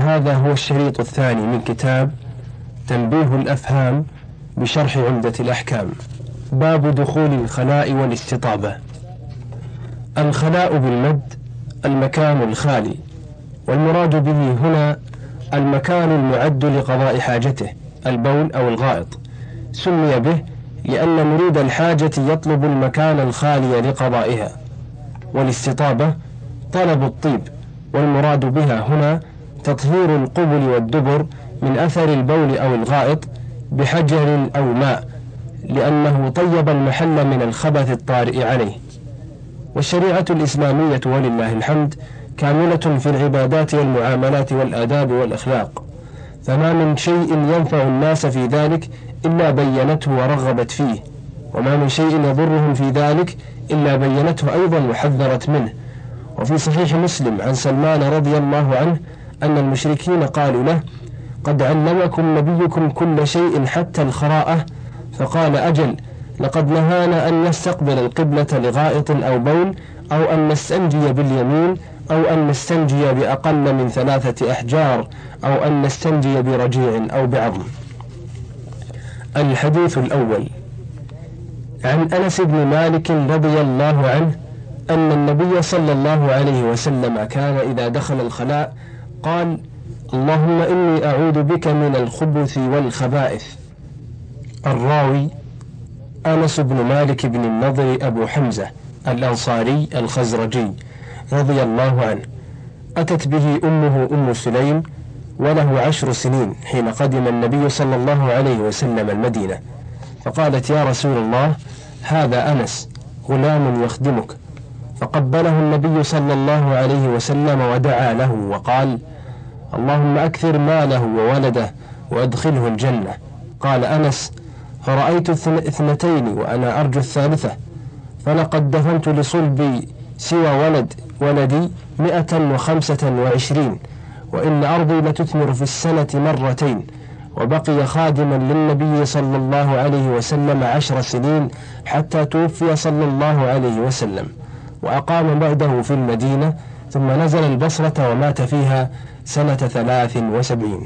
وهذا هو الشريط الثاني من كتاب تنبيه الأفهام بشرح عمدة الأحكام. باب دخول الخلاء والاستطابة. الخلاء بالمد المكان الخالي، والمراد به هنا المكان المعد لقضاء حاجته، البول أو الغائط. سمي به لأن مريد الحاجة يطلب المكان الخالي لقضائها. والاستطابة طلب الطيب، والمراد بها هنا تطهير القبل والدبر من أثر البول أو الغائط بحجر أو ماء، لأنه طيب المحل من الخبث الطارئ عليه. والشريعة الإسلامية ولله الحمد كاملة في العبادات والمعاملات والآداب والأخلاق، فما من شيء ينفع الناس في ذلك إلا بينته ورغبت فيه، وما من شيء يضرهم في ذلك إلا بينته أيضا وحذرت منه. وفي صحيح مسلم عن سلمان رضي الله عنه أن المشركين قالوا له: قد علمكم نبيكم كل شيء حتى الخراءة؟ فقال: أجل، لقد نهانا أن نستقبل القبلة لغائط أو بول، أو أن نستنجي باليمين، أو أن نستنجي بأقل من 3 أحجار، أو أن نستنجي برجيع أو بعظم. الحديث الأول عن أنس بن مالك رضي الله عنه أن النبي صلى الله عليه وسلم كان إذا دخل الخلاء قال: اللهم إني أعوذ بك من الخبث والخبائث. الراوي أنس بن مالك بن النضر أبو حمزة الأنصاري الخزرجي رضي الله عنه، أتت به أمه أم سليم وله 10 سنين حين قدم النبي صلى الله عليه وسلم المدينة، فقالت: يا رسول الله، هذا أنس غلام يخدمك. فقبله النبي صلى الله عليه وسلم ودعا له وقال: اللهم أكثر ماله وولده وأدخله الجنة. قال أنس: فرأيت 2 وأنا أرجو الثالثة، فلقد دفنت لصلبي سوى ولدي 125، وإن أرضي لتثمر في السنة 2 وبقي خادما للنبي صلى الله عليه وسلم 10 سنين حتى توفي صلى الله عليه وسلم، وأقام بعده في المدينة، ثم نزل البصرة ومات فيها سنة 73.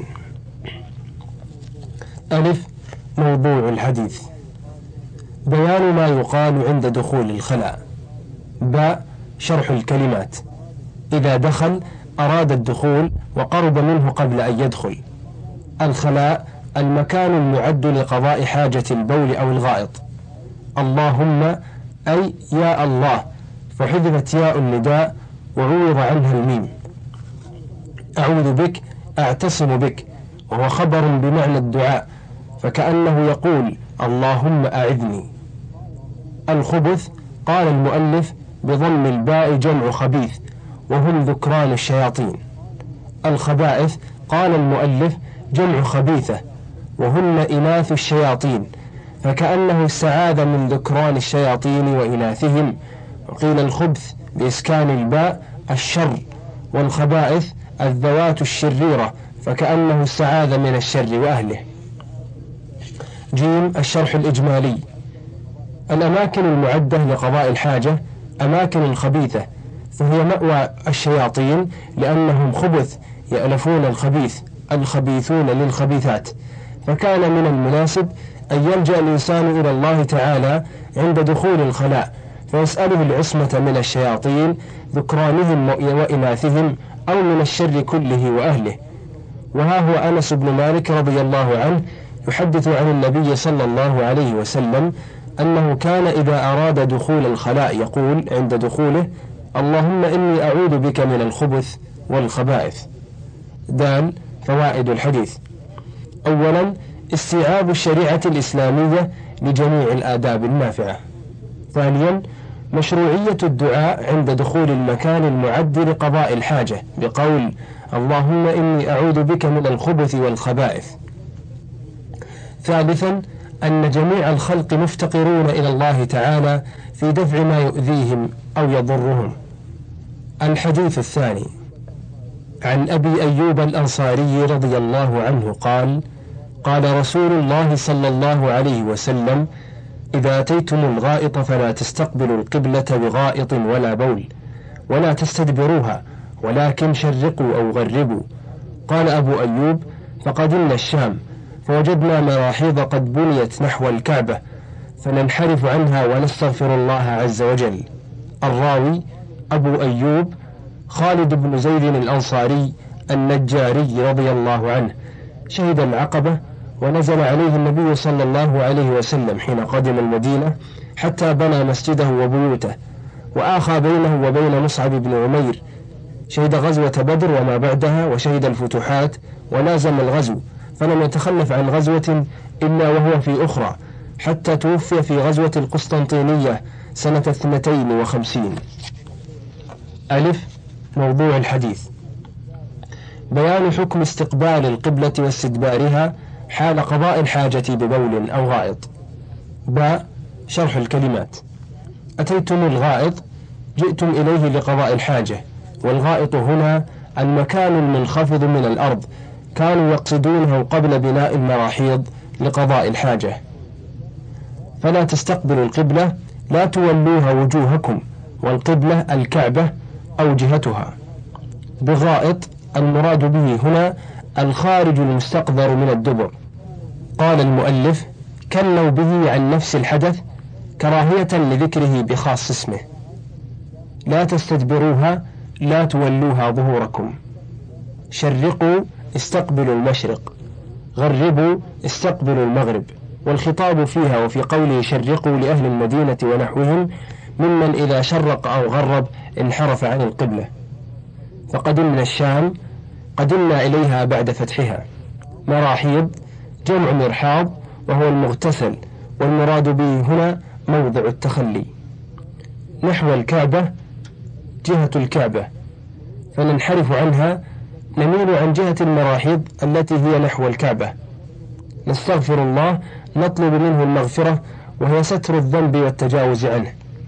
ألف. موضوع الحديث: بيان ما يقال عند دخول الخلاء. باء. شرح الكلمات: إذا دخل أراد الدخول وقرب منه قبل أن يدخل. الخلاء المكان المعد لقضاء حاجة البول أو الغائط. اللهم أي يا الله، فحذفت ياء النداء وعوض عنها الميم. أعوذ بك، أعتصم بك، وهو خبر بمعنى الدعاء، فكأنه يقول: اللهم أعذني. الخبث قال المؤلف بضم الباء جمع خبيث، وهم ذكران الشياطين. الخبائث قال المؤلف جمع خبيثة، وهن إناث الشياطين، فكأنه استعاذ من ذكران الشياطين وإناثهم. وقيل الخبث بإسكان الباء الشر، والخبائث الذوات الشريرة، فكأنه استعاذ من الشر وأهله. جيم. الشرح الإجمالي: الأماكن المعدة لقضاء الحاجة أماكن الخبيثة، فهي مأوى الشياطين، لأنهم خبث يألفون الخبيث، الخبيثون للخبيثات. فكان من المناسب أن يلجأ الإنسان إلى الله تعالى عند دخول الخلاء، فيسأله العصمة من الشياطين ذكرانهم وإناثهم، أو من الشر كله وأهله. وها هو أنس بن مالك رضي الله عنه يحدث عن النبي صلى الله عليه وسلم أنه كان إذا أراد دخول الخلاء يقول عند دخوله: اللهم إني أعوذ بك من الخبث والخبائث. دال. فوائد الحديث: أولا، استيعاب الشريعة الإسلامية لجميع الآداب النافعة. ثانيا، مشروعية الدعاء عند دخول المكان المعد لقضاء الحاجة بقول: اللهم إني أعوذ بك من الخبث والخبائث. ثالثا، أن جميع الخلق مفتقرون إلى الله تعالى في دفع ما يؤذيهم أو يضرهم. الحديث الثاني عن أبي أيوب الأنصاري رضي الله عنه قال: قال رسول الله صلى الله عليه وسلم: إذا أتيتم الغائط فلا تستقبلوا القبلة بغائط ولا بول، ولا تستدبروها، ولكن شرقوا أو غربوا، قال أبو أيوب: فقدمنا الشام فوجدنا مراحيض قد بنيت نحو الكعبة، فننحرف عنها ونستغفر الله عز وجل. الراوي أبو أيوب خالد بن زيد الأنصاري النجاري رضي الله عنه، شهد العقبة ونزل عليه النبي صلى الله عليه وسلم حين قدم المدينة حتى بنى مسجده وبيوته، وآخى بينه وبين مصعب بن عمير. شهد غزوة بدر وما بعدها، وشهد الفتوحات ولازم الغزو، فلم يتخلف عن غزوة إلا وهو في أخرى، حتى توفي في غزوة القسطنطينية سنة 52. ألف. موضوع الحديث: بيان حكم استقبال القبلة واستدبارها حال قضاء الحاجة ببول أو غائط. باء. شرح الكلمات: أتيتم الغائط، جئتم إليه لقضاء الحاجة، والغائط هنا المكان المنخفض من الأرض، كانوا يقصدونه قبل بناء المراحيض لقضاء الحاجة. فلا تستقبلوا القبلة، لا تولوها وجوهكم، والقبلة الكعبة أو جهتها. بغائط المراد به هنا الخارج المستقذر من الدبر. قال المؤلف: كنوا به عن نفس الحدث كراهية لذكره بخاص اسمه. لا تستدبروها، لا تولوها ظهوركم. شرقوا، استقبلوا المشرق. غربوا، استقبلوا المغرب. والخطاب فيها وفي قوله شرقوا لأهل المدينة ونحوهم ممن إذا شرق أو غرب انحرف عن القبلة. فقدمنا الشام، قدمنا إليها بعد فتحها. مراحيض جمع مرحاض وهو المغتسل، والمراد به هنا موضع التخلي. نحو الكعبة جهة الكعبة، فننحرف عنها، نميل عن جهة المراحيض التي هي نحو الكعبة. نستغفر الله، نطلب منه المغفرة، وهي ستر الذنب والتجاوز عنه.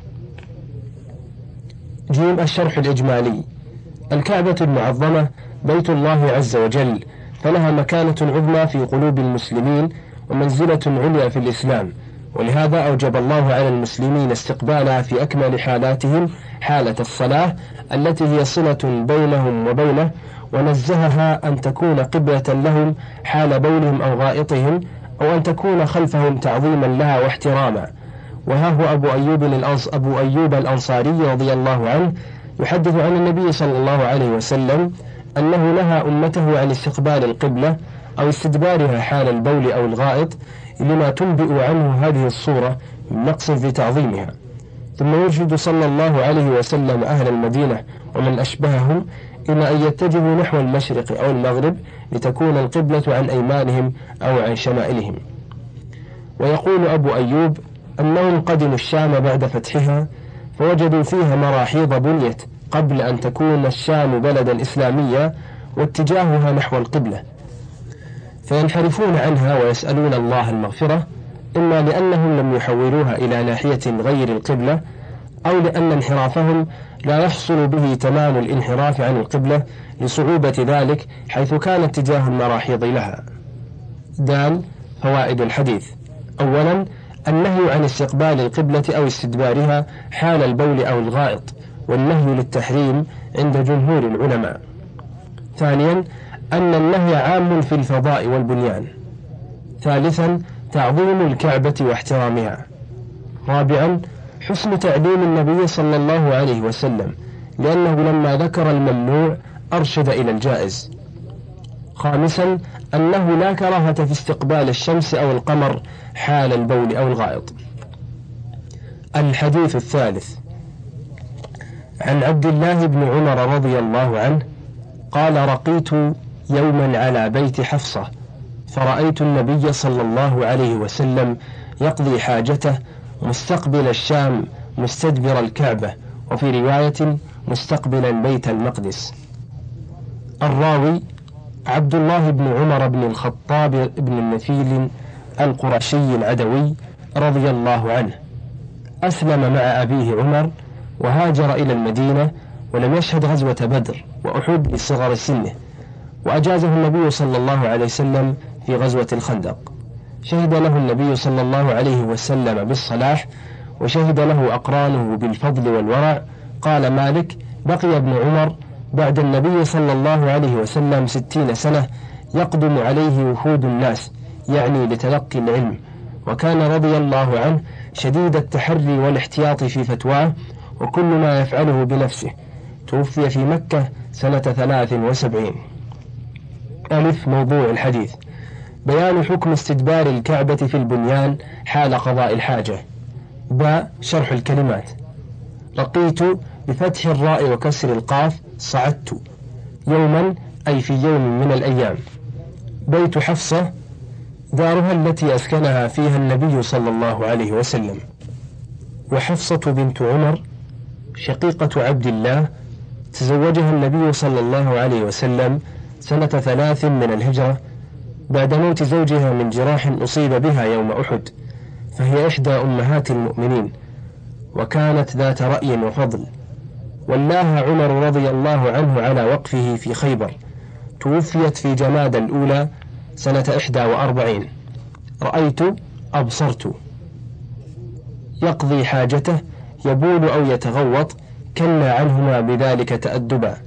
جيم. الشرح الإجمالي: الكعبة المعظمة بيت الله عز وجل، فلها مكانة عظمى في قلوب المسلمين ومنزلة عليا في الإسلام، ولهذا أوجب الله على المسلمين استقبالها في أكمل حالاتهم حالة الصلاة التي هي صلة بينهم وبينه، ونزهها أن تكون قبلة لهم حال بولهم أو غائطهم، أو أن تكون خلفهم تعظيما لها واحتراما. وها هو أبو أيوب الأنصاري رضي الله عنه يحدث عن النبي صلى الله عليه وسلم أنه نهى أمته عن استقبال القبلة أو استدبارها حال البول أو الغائط، لما تنبئ عنه هذه الصورة من نقص في تعظيمها. ثم يرشد صلى الله عليه وسلم أهل المدينة ومن أشبههم إلى أن يتجهوا نحو المشرق أو المغرب لتكون القبلة عن أيمانهم أو عن شمائلهم. ويقول أبو أيوب أنهم قدموا الشام بعد فتحها، فوجدوا فيها مراحيض بنيت قبل أن تكون الشام بلدا إسلاميا واتجاهها نحو القبلة، فينحرفون عنها ويسألون الله المغفرة، إما لأنهم لم يحولوها إلى ناحية غير القبلة، أو لأن انحرافهم لا يحصل به تمام الانحراف عن القبلة لصعوبة ذلك حيث كان اتجاه المراحيض لها. دال. فوائد الحديث: أولا، النهي عن استقبال القبلة أو استدبارها حال البول أو الغائط، والنهي للتحريم عند جمهور العلماء. ثانيا، أن النهي عام في الفضاء والبنيان. ثالثا، تعظيم الكعبة واحترامها. رابعا، حسن تعليم النبي صلى الله عليه وسلم، لأنه لما ذكر الممنوع أرشد إلى الجائز. خامسا، أنه لا كراهة في استقبال الشمس أو القمر حال البول أو الغائط. الحديث الثالث: عن عبد الله بن عمر رضي الله عنه قال: رقيت يوما على بيت حفصة، فرأيت النبي صلى الله عليه وسلم يقضي حاجته مستقبل الشام مستدبر الكعبة، وفي رواية مستقبلا بيت المقدس. الراوي عبد الله بن عمر بن الخطاب بن النفيل القرشي العدوي رضي الله عنه، أسلم مع أبيه عمر وهاجر إلى المدينة، ولم يشهد غزوة بدر وأحد لصغر سنه، وأجازه النبي صلى الله عليه وسلم في غزوة الخندق. شهد له النبي صلى الله عليه وسلم بالصلاح، وشهد له أقرانه بالفضل والورع. قال مالك: بقي ابن عمر بعد النبي صلى الله عليه وسلم 60 سنة يقدم عليه وفود الناس يعني لتلقي العلم، وكان رضي الله عنه شديد التحري والاحتياط في فتواه وكل ما يفعله بنفسه. توفي في مكة سنة 73. ألف موضوع الحديث: بيان حكم استدبار الكعبة في البنيان حال قضاء الحاجة. باء شرح الكلمات: رقيت بفتح الراء وكسر القاف، صعدت. يوما أي في يوم من الأيام. بيت حفصة دارها التي أسكنها فيها النبي صلى الله عليه وسلم. وحفصة بنت عمر شقيقة عبد الله تزوجها النبي صلى الله عليه وسلم سنة 3 من الهجرة بعد موت زوجها من جراح أصيب بها يوم أحد، فهي إحدى أمهات المؤمنين، وكانت ذات رأي وفضل. ولاها عمر رضي الله عنه على وقفه في خيبر. توفيت في جمادى الأولى سنة 41. رأيت أبصرت. يقضي حاجته، يبول أو يتغوط، كنا عنهما بذلك تأدبا.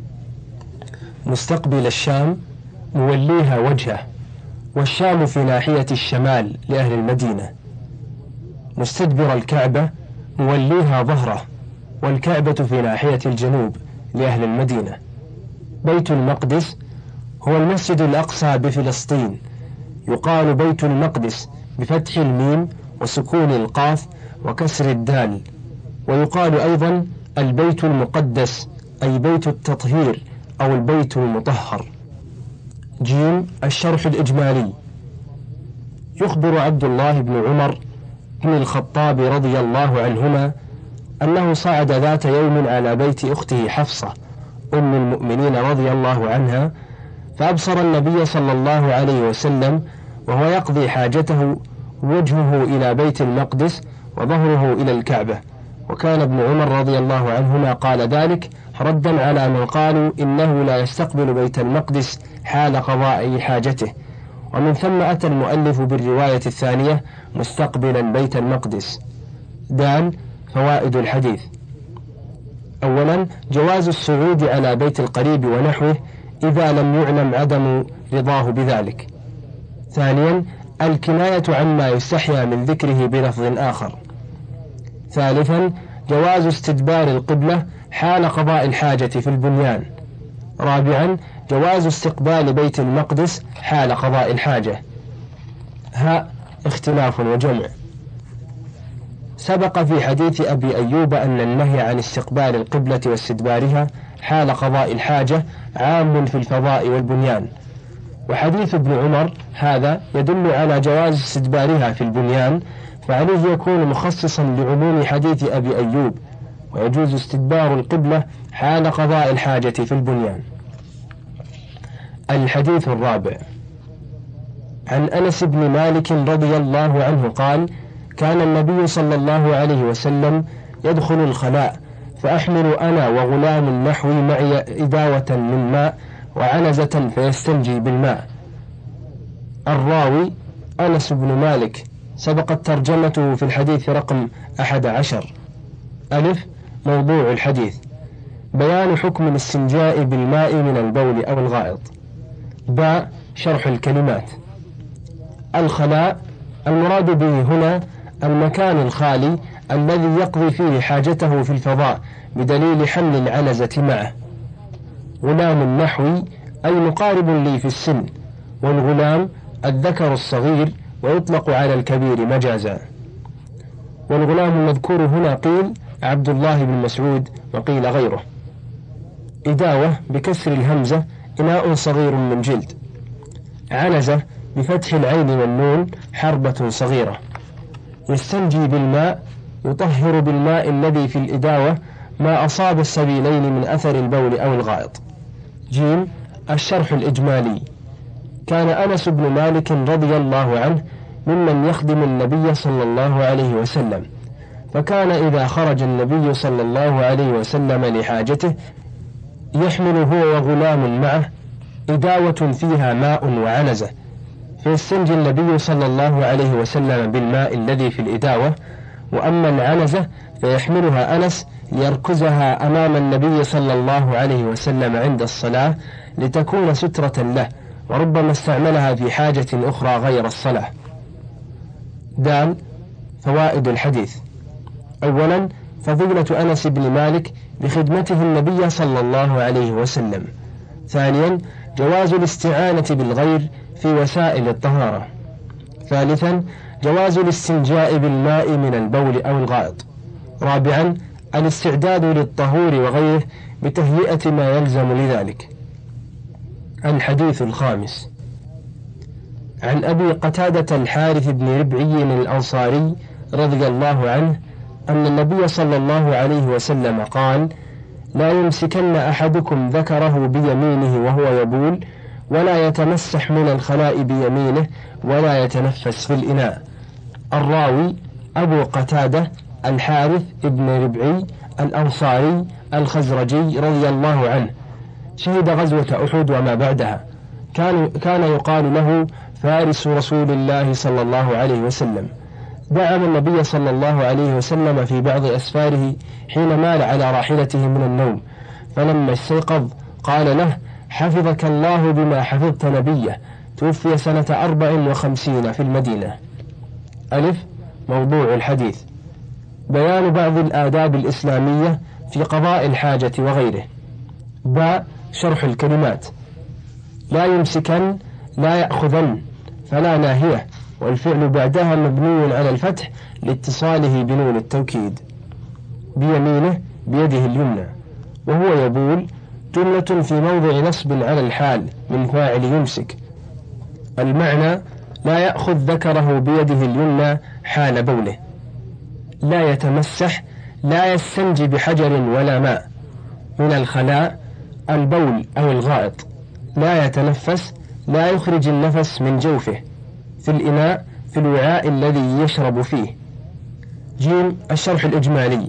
مستقبل الشام موليها وجهه، والشام في ناحية الشمال لأهل المدينة. مستدبر الكعبة موليها ظهره، والكعبة في ناحية الجنوب لأهل المدينة. بيت المقدس هو المسجد الأقصى بفلسطين. يقال بيت المقدس بفتح الميم وسكون القاف وكسر الدال. ويقال أيضا البيت المقدس أي بيت التطهير أو البيت المطهر. جيم الشرح الإجمالي: يخبر عبد الله بن عمر بن الخطاب رضي الله عنهما أنه صعد ذات يوم على بيت أخته حفصة أم المؤمنين رضي الله عنها، فأبصر النبي صلى الله عليه وسلم وهو يقضي حاجته وجهه إلى بيت المقدس وظهره إلى الكعبة. وكان ابن عمر رضي الله عنهما قال ذلك ردا على من قالوا إنه لا يستقبل بيت المقدس حال قضاء حاجته. ومن ثم أتى المؤلف بالرواية الثانية مستقبلا بيت المقدس. دال فوائد الحديث: أولا جواز الصعود على بيت القريب ونحوه إذا لم يعلم عدم رضاه بذلك. ثانيا الكناية عما يستحيا من ذكره بلفظ آخر. ثالثا جواز استدبار القبلة حال قضاء الحاجة في البنيان. رابعا جواز استقبال بيت المقدس حال قضاء الحاجة. هاء اختلاف وجمع. سبق في حديث أبي أيوب أن النهي عن استقبال القبلة واستدبارها حال قضاء الحاجة عام في الفضاء والبنيان، وحديث ابن عمر هذا يدل على جواز استدبارها في البنيان، فعليه يكون مخصصا لعموم حديث أبي أيوب، ويجوز استدبار القبلة حال قضاء الحاجة في البنيان. الحديث الرابع: عن أنس بن مالك رضي الله عنه قال: كان النبي صلى الله عليه وسلم يدخل الخلاء فأحمل أنا وغلام نحوي معي إداوة من ماء وعنزة فيستنجي بالماء. الراوي أنس بن مالك، سبقت ترجمته في الحديث رقم 11. ألف موضوع الحديث: بيان حكم الاستنجاء بالماء من البول أو الغائط. باء شرح الكلمات: الخلاء المراد به هنا المكان الخالي الذي يقضي فيه حاجته في الفضاء بدليل حمل العنزة معه. غلام نحوي أي مقارب لي في السن، والغلام الذكر الصغير ويطلق على الكبير مجازا. والغلام المذكور هنا قيل عبد الله بن مسعود وقيل غيره. إداوة بكسر الهمزة إناء صغير من جلد. عنزة بفتح العين والنون حربة صغيرة. يستنجي بالماء يطهر بالماء الذي في الإداوة ما أصاب السبيلين من أثر البول أو الغائط. جيم الشرح الإجمالي: كان أنس بن مالك رضي الله عنه ممن يخدم النبي صلى الله عليه وسلم، فكان إذا خرج النبي صلى الله عليه وسلم لحاجته يحمل هو وغلام معه إداوة فيها ماء وعنزة، فيستنجي النبي صلى الله عليه وسلم بالماء الذي في الإداوة وأما العنزة فيحملها أنس ليركزها أمام النبي صلى الله عليه وسلم عند الصلاة لتكون سترة له، وربما استعملها في حاجة أخرى غير الصلاة. دال. فوائد الحديث: أولا، فضيلة أنس بن مالك بخدمته النبي صلى الله عليه وسلم. ثانيا، جواز الاستعانة بالغير في وسائل الطهارة. ثالثا، جواز الاستنجاء بالماء من البول أو الغائط. رابعا، الاستعداد للطهور وغيره بتهيئة ما يلزم لذلك. الحديث الخامس: عن أبي قتادة الحارث بن ربعي الأنصاري رضي الله عنه أن النبي صلى الله عليه وسلم قال: لا يمسكن أحدكم ذكره بيمينه وهو يبول، ولا يتمسح من الخلاء بيمينه، ولا يتنفس في الإناء. الراوي أبو قتادة الحارث بن ربعي الأنصاري الخزرجي رضي الله عنه، شهد غزوة أحد وما بعدها، كان يقال له فارس رسول الله صلى الله عليه وسلم. دعم النبي صلى الله عليه وسلم في بعض أسفاره حين مال على راحلته من النوم، فلما استيقظ قال له: حفظك الله بما حفظت نبيه. توفي سنة 54 في المدينة. ألف. موضوع الحديث: بيان بعض الآداب الإسلامية في قضاء الحاجة وغيره. باء. شرح الكلمات: لا يمسكن، لا يأخذن، فلا ناهية، والفعل بعدها مبني على الفتح لاتصاله بنون التوكيد. بيمينه، بيده اليمنى. وهو يبول، جملة في موضع نصب على الحال من فاعل يمسك. المعنى: لا يأخذ ذكره بيده اليمنى حال بوله. لا يتمسح، لا يستنجي بحجر ولا ماء. من الخلاء، البول أو الغائط. لا يتنفس، لا يخرج النفس من جوفه. في الإناء، في الوعاء الذي يشرب فيه. جيم. الشرح الإجمالي: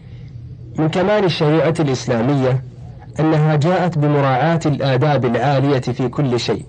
من كمال الشريعة الإسلامية أنها جاءت بمراعاة الآداب العالية في كل شيء.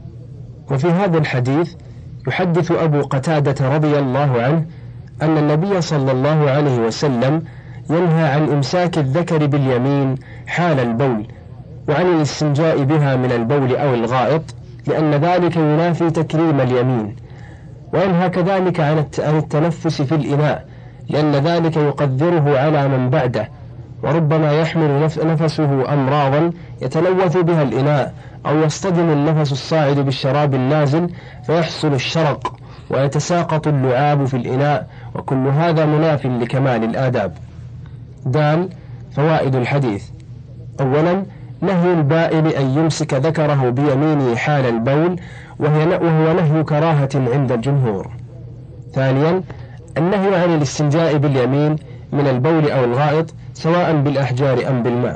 وفي هذا الحديث يحدث أبو قتادة رضي الله عنه أن النبي صلى الله عليه وسلم ينهى عن إمساك الذكر باليمين حال البول، وعن الاستنجاء بها من البول أو الغائط، لأن ذلك ينافي تكريم اليمين. وينهى كذلك عن التنفس في الإناء، لأن ذلك يقدره على من بعده، وربما يحمل نفسه أمراضا يتلوث بها الإناء، أو يصطدم النفس الصاعد بالشراب النازل فيحصل الشرق ويتساقط اللعاب في الإناء، وكل هذا مناف لكمال الآداب. دال. فوائد الحديث: أولا، نهي البائل أن يمسك ذكره بيمينه حال البول، وهو نهي كراهة عند الجمهور. ثانيا، النهي عن الاستنجاء باليمين من البول أو الغائط، سواء بالأحجار أم بالماء.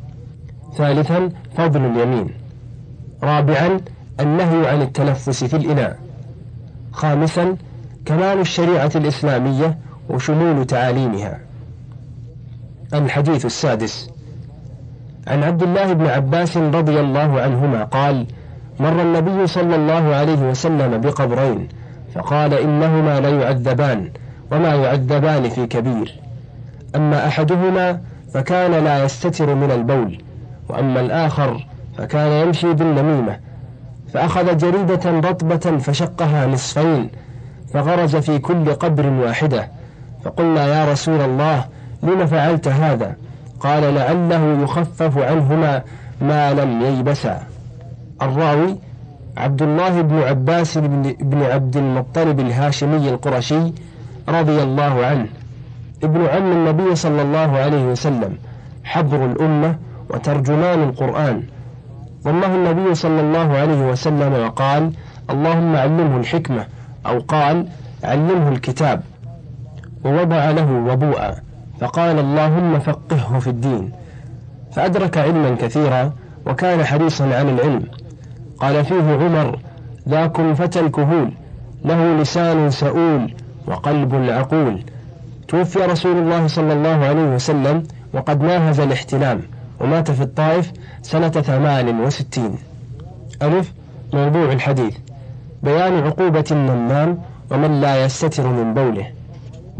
ثالثا، فضل اليمين. رابعا، النهي عن التنفس في الإناء. خامسا، كمال الشريعة الإسلامية وشمول تعاليمها. الحديث السادس: عن عبد الله بن عباس رضي الله عنهما قال: مر النبي صلى الله عليه وسلم بقبرين، فقال: إنهما ليعذبان، وما يعذبان في كبير. أما أحدهما فكان لا يستتر من البول، وأما الآخر فكان يمشي بالنميمة، فأخذ جريدة رطبة فشقها نصفين، فغرز في كل قبر واحدة. فقلنا: يا رسول الله، لم فعلت هذا؟ قال: لعله يخفف عنهما ما لم ييبسا. الراوي عبد الله بن عباس بن عبد المطلب الهاشمي القرشي رضي الله عنه، ابن عم النبي صلى الله عليه وسلم، حبر الأمة وترجمان القرآن. ضمه النبي صلى الله عليه وسلم وقال: اللهم علمه الحكمة، أو قال: علمه الكتاب. ووضع له وضوءا، فقال: اللهم فقهه في الدين. فأدرك علما كثيرا، وكان حريصا على العلم. قال فيه عمر: ذاكم فتى الكهول، له لسان سؤول وقلب عقول. توفي رسول الله صلى الله عليه وسلم وقد ناهز الاحتلام، ومات في الطائف سنة 68. ألف. موضوع الحديث: بيان عقوبة النمام ومن لا يستتر من بوله. باء.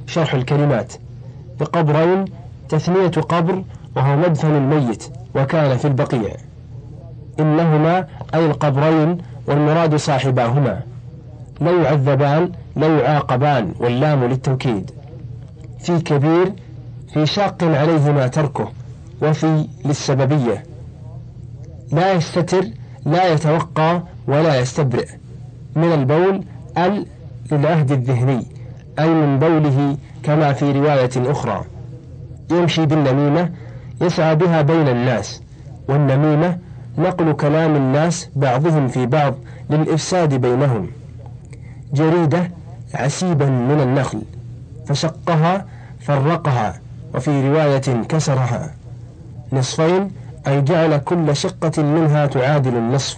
شرح الكلمات. بقبرين تثنية قبر وهو مدفن الميت وكان في البقيع. إنهما أي القبرين والمراد صاحباهما. لا يعذبان لا يعاقبان واللام للتوكيد. في كبير في شاق عليهما تركه، وفي للسببية. لا يستتر لا يتوقى ولا يستبرئ. من البول للعهد الذهني أي من بوله، كما في رواية أخرى. يمشي بالنميمة يسعى بها بين الناس، والنميمة نقل كلام الناس بعضهم في بعض للإفساد بينهم. جريدة عسيبا من النخل فشقها فرقها، وفي رواية كسرها. نصفين أي جعل كل شقة منها تعادل النصف.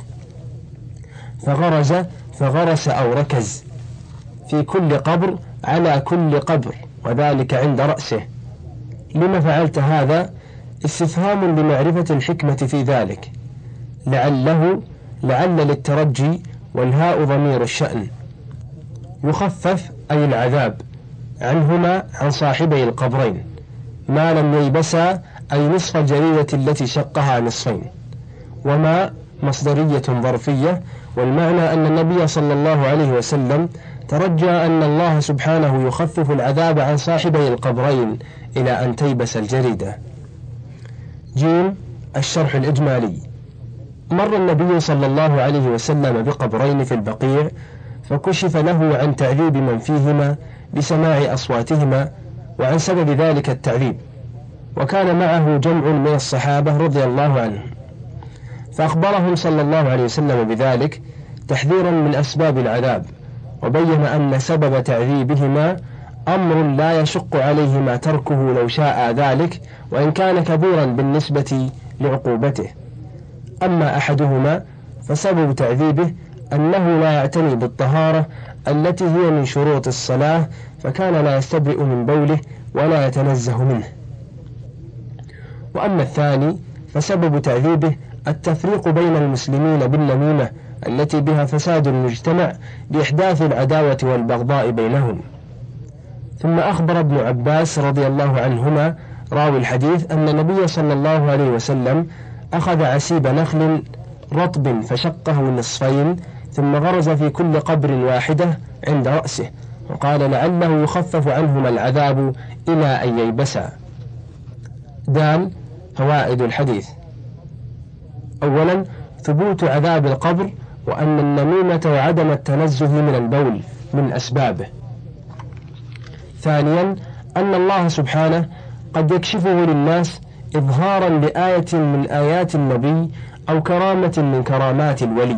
فغرس أو ركز. في كل قبر على كل قبر، وذلك عند رأسه. لما فعلت هذا؟ استفهام لمعرفة الحكمة في ذلك. لعل للترجي، والهاء ضمير الشأن. يخفف أي العذاب عنهما عن صاحبي القبرين ما لم ييبسا أي نصف الجريدة التي شقها نصفين. وما مصدرية ظرفية، والمعنى أن النبي صلى الله عليه وسلم ترجى أن الله سبحانه يخفف العذاب عن صاحبي القبرين إلى أن تيبس الجريدة. جيم الشرح الإجمالي. مر النبي صلى الله عليه وسلم بقبرين في البقيع، فكشف له عن تعذيب من فيهما بسماع أصواتهما وعن سبب ذلك التعذيب، وكان معه جمع من الصحابة رضي الله عنهم، فأخبرهم صلى الله عليه وسلم بذلك تحذيرا من أسباب العذاب، وبين أن سبب تعذيبهما أمر لا يشق عليهما تركه لو شاء ذلك، وإن كان كبيرا بالنسبة لعقوبته. أما أحدهما فسبب تعذيبه أنه لا يعتني بالطهارة التي هي من شروط الصلاة، فكان لا يستبرئ من بوله ولا يتنزه منه. وأما الثاني فسبب تعذيبه التفريق بين المسلمين بالنميمة التي بها فساد المجتمع بإحداث العداوة والبغضاء بينهم. ثم أخبر ابن عباس رضي الله عنهما راوي الحديث أن النبي صلى الله عليه وسلم أخذ عسيب نخل رطب فشقه نصفين، ثم غرز في كل قبر واحدة عند رأسه، وقال لعله يخفف عنهما العذاب إلى أن ييبسا. فوائد الحديث. أولا ثبوت عذاب القبر، وأن النميمة وعدم التنزه من البول من أسبابه. ثانيا أن الله سبحانه قد يكشفه للناس إظهارا لآية من آيات النبي أو كرامة من كرامات الولي.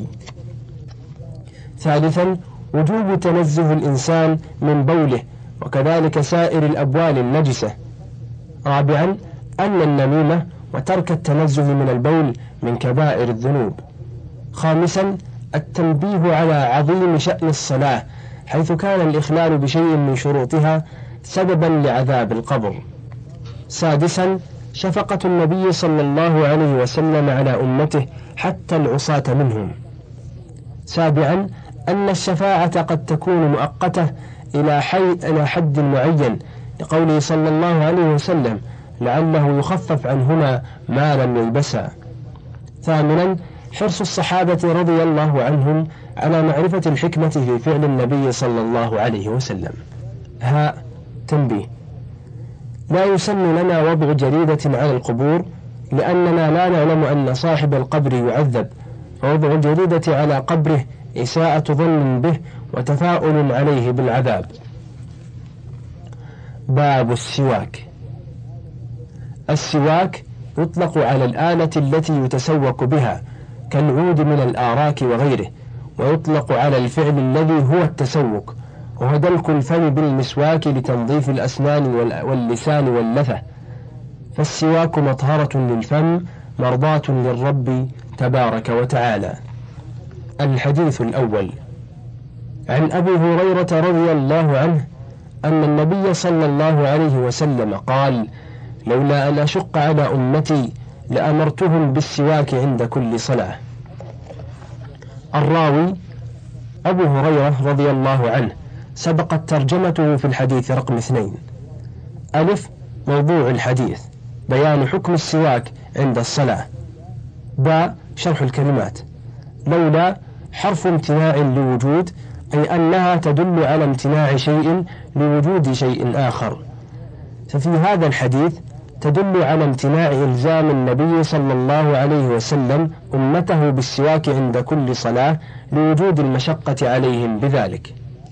ثالثا وجوب تنزه الإنسان من بوله وكذلك سائر الأبوال النجسة. رابعا أن النميمة وترك التنزه من البول من كبائر الذنوب. خامسا التنبيه على عظيم شأن الصلاة، حيث كان الإخلال بشيء من شروطها سببا لعذاب القبر. سادسا شفقة النبي صلى الله عليه وسلم على أمته حتى العصاة منهم. سابعا أن الشفاعة قد تكون مؤقتة إلى حد معين، لقوله صلى الله عليه وسلم لعله يخفف عنهما ما لم يلبسا. ثامنا حرص الصحابة رضي الله عنهم على معرفة الحكمة في فعل النبي صلى الله عليه وسلم. تنبيه: لا يسن لنا وضع جريدة على القبور، لأننا لا نعلم أن صاحب القبر يعذب، فوضع الجريدة على قبره إساءة ظن به وتفاؤل عليه بالعذاب. باب السواك. السواك يطلق على الآلة التي يتسوك بها كالعود من الآراك وغيره، ويطلق على الفعل الذي هو التسوك، وهو دلك الفم بالمسواك لتنظيف الأسنان واللسان واللثة. فالسواك مطهرة للفم مرضاة للرب تبارك وتعالى. الحديث الأول: عن أبي هريرة رضي الله عنه أن النبي صلى الله عليه وسلم قال: لولا أن أشق على أمتي لأمرتهم بالسواك عند كل صلاة. الراوي أبو هريرة رضي الله عنه سبقت ترجمته في الحديث رقم 2. ألف موضوع الحديث بيان حكم السواك عند الصلاة. باء شرح الكلمات. لولا حرف امتناع لوجود، أي أنها تدل على امتناع شيء لوجود شيء آخر، ففي هذا الحديث تدل على امتناع إلزام النبي صلى الله عليه وسلم أمته بالسواك عند كل صلاة لوجود المشقة عليهم بذلك.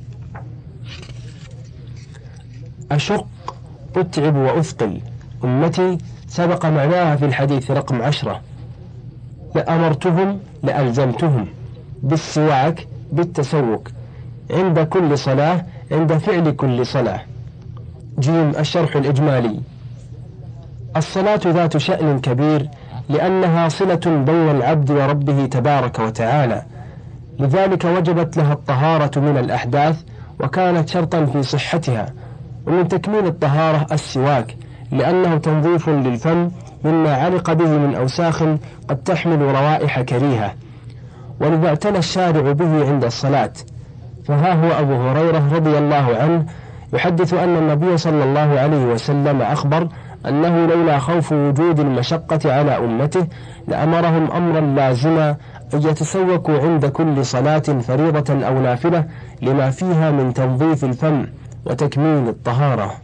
أشق أتعب وأثقل أمتي سبق معناها في الحديث رقم 10. لأمرتهم لألزمتهم بالسواك بالتسوك عند كل صلاة عند فعل كل صلاة. جيم الشرح الإجمالي. الصلاة ذات شأن كبير لأنها صلة بين العبد وربه تبارك وتعالى، لذلك وجبت لها الطهارة من الأحداث وكانت شرطا في صحتها. ومن تكميل الطهارة السواك لأنه تنظيف للفم مما علق به من أوساخ قد تحمل روائح كريهة، ولذا اعتنى الشارع به عند الصلاة. فها هو أبو هريرة رضي الله عنه يحدث أن النبي صلى الله عليه وسلم أخبر أنه لولا خوف وجود المشقة على أمته لأمرهم أمرا لازما أن يتسوكوا عند كل صلاة فريضة أو نافلة لما فيها من تنظيف الفم وتكميل الطهارة.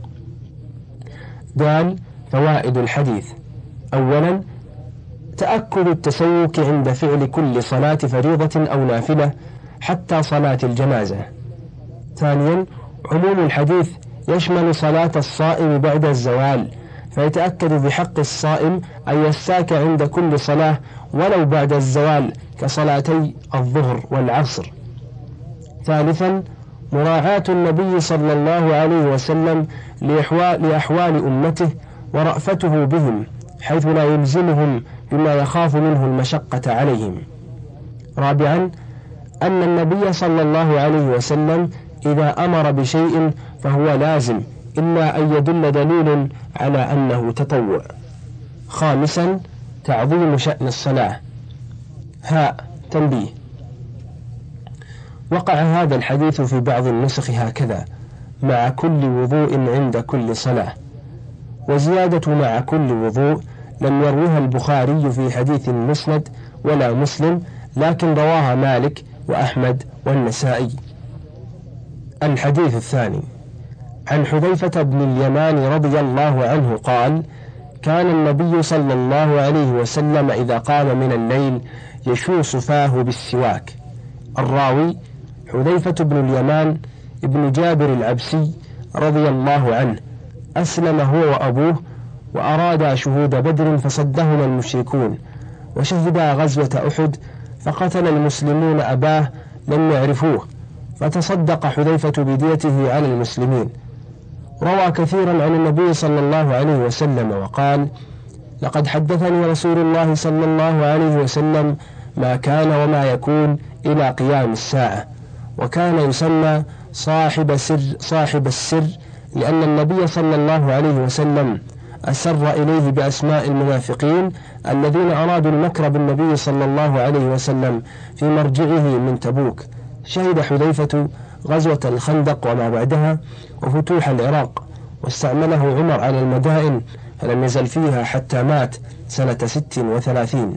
دال فوائد الحديث. أولا تأكد التسوك عند فعل كل صلاة فريضة أو نافلة حتى صلاة الجنازة. ثانيا عموم الحديث يشمل صلاة الصائم بعد الزوال، فيتأكد بحق الصائم أن يستاك عند كل صلاة ولو بعد الزوال كصلاتي الظهر والعصر. ثالثا مراعاة النبي صلى الله عليه وسلم لأحوال أمته ورأفته بهم حيث لا يلزمهم بما يخاف منه المشقة عليهم. رابعا أن النبي صلى الله عليه وسلم إذا أمر بشيء فهو لازم إلا أن يدل دليل على أنه تطوع. خامسا تعظيم شأن الصلاة. هاء تنبيه. وقع هذا الحديث في بعض النسخ هكذا: مع كل وضوء عند كل صلاة، وزيادة مع كل وضوء لم يروها البخاري في حديث مسند ولا مسلم، لكن رواها مالك وأحمد والنسائي. الحديث الثاني عن حذيفة بن اليمان رضي الله عنه قال: كان النبي صلى الله عليه وسلم إذا قام من الليل يشوص فاه بالسواك. الراوي حذيفة بن اليمان ابن جابر العبسي رضي الله عنه، أسلم هو وأبوه وأرادا شهود بدر فصدهما المشركون، وشهدا غزوة أحد فقتل المسلمون أباه لم يعرفوه، فتصدق حذيفة بديته على المسلمين. روى كثيرا عن النبي صلى الله عليه وسلم وقال: لقد حدثني رسول الله صلى الله عليه وسلم ما كان وما يكون إلى قيام الساعة. وكان يسمى صاحب السر لأن النبي صلى الله عليه وسلم أسر إليه بأسماء المنافقين الذين أرادوا المكر بالنبي صلى الله عليه وسلم في مرجعه من تبوك. شهد حذيفة غزوة الخندق وما بعدها وفتوح العراق، واستعمله عمر على المدائن فلم يزل فيها حتى مات سنة 36.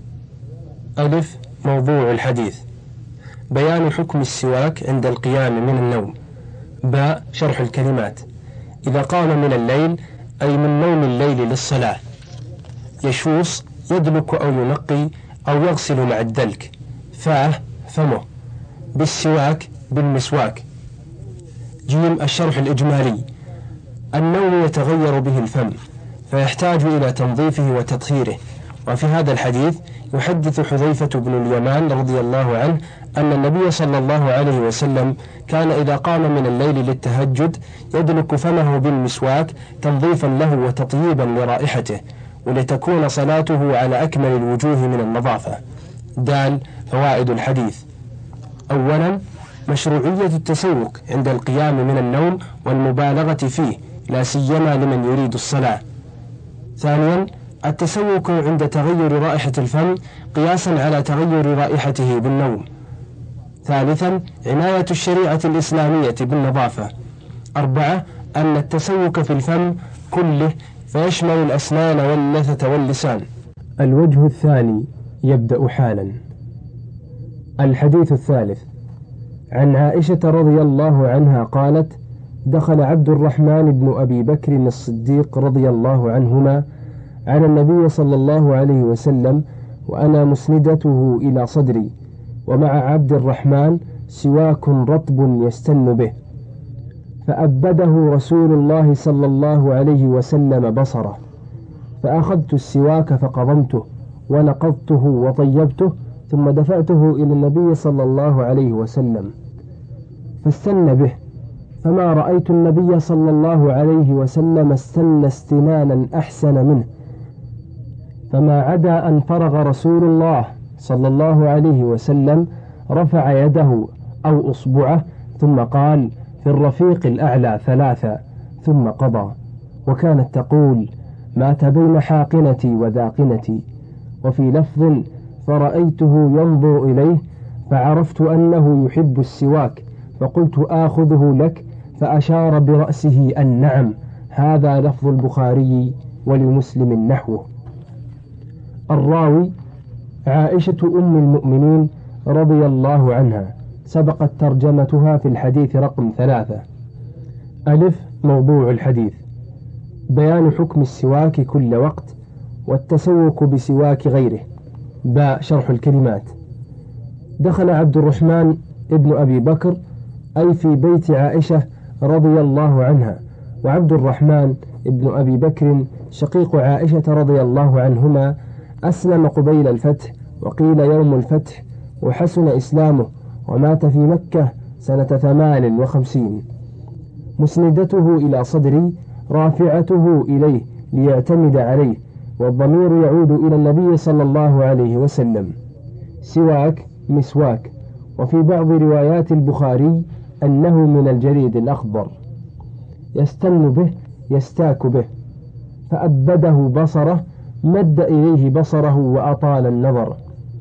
ألف موضوع الحديث بيان حكم السواك عند القيام من النوم. باء شرح الكلمات. إذا قام من الليل أي من نوم الليل للصلاة. يشوص يدلك أو ينقي أو يغسل مع الدلك. فاه فمه. بالسواك بالمسواك. جيم الشرح الإجمالي. النوم يتغير به الفم فيحتاج إلى تنظيفه وتطهيره. وفي هذا الحديث يحدث حذيفة بن اليمان رضي الله عنه أن النبي صلى الله عليه وسلم كان إذا قام من الليل للتهجد يدلك فمه بالمسواك تنظيفا له وتطييبا لرائحته، ولتكون صلاته على أكمل الوجوه من النظافة. دال فوائد الحديث. أولا مشروعية التسوك عند القيام من النوم والمبالغة فيه لا سيما لمن يريد الصلاة. ثانيا التسوك عند تغير رائحة الفم قياسا على تغير رائحته بالنوم. ثالثا عناية الشريعة الإسلامية بالنظافة. 4 أن التسوك في الفم كله فيشمل الأسنان واللثة واللسان. الوجه الثاني يبدأ حالا. الحديث الثالث عن عائشة رضي الله عنها قالت: دخل عبد الرحمن بن أبي بكر الصديق رضي الله عنهما على النبي صلى الله عليه وسلم وأنا مسندته إلى صدري، ومع عبد الرحمن سواك رطب يستن به، فأبده رسول الله صلى الله عليه وسلم بصره، فأخذت السواك فقضمته ونقضته وطيبته، ثم دفعته إلى النبي صلى الله عليه وسلم فاستن به، فما رأيت النبي صلى الله عليه وسلم استن استنانا أحسن منه، فما عدا أن فرغ رسول الله صلى الله عليه وسلم رفع يده أو أصبعه ثم قال: في الرفيق الأعلى 3 ثم قضى. وكانت تقول: مات بين حاقنتي وذاقنتي. وفي لفظ: فرأيته ينظر إليه فعرفت أنه يحب السواك، فقلت: آخذه لك؟ فأشار برأسه أن نعم. هذا لفظ البخاري ولمسلم نحوه. الراوي عائشة أم المؤمنين رضي الله عنها، سبقت ترجمتها في الحديث رقم 3. ألف موضوع الحديث: بيان حكم السواك كل وقت والتسوك بسواك غيره. باء شرح الكلمات. دخل عبد الرحمن ابن أبي بكر أي في بيت عائشة رضي الله عنها، وعبد الرحمن ابن أبي بكر شقيق عائشة رضي الله عنهما أسلم قبيل الفتح، وقيل يوم الفتح، وحسن إسلامه، ومات في مكة سنة 58. مسندته إلى صدري رافعته إليه ليعتمد عليه، والضمير يعود إلى النبي صلى الله عليه وسلم. سواك مسواك، وفي بعض روايات البخاري أنه من الجريد الأخضر. يستن به يستاك به. فأبده بصره، مد إليه بصره وأطال النظر.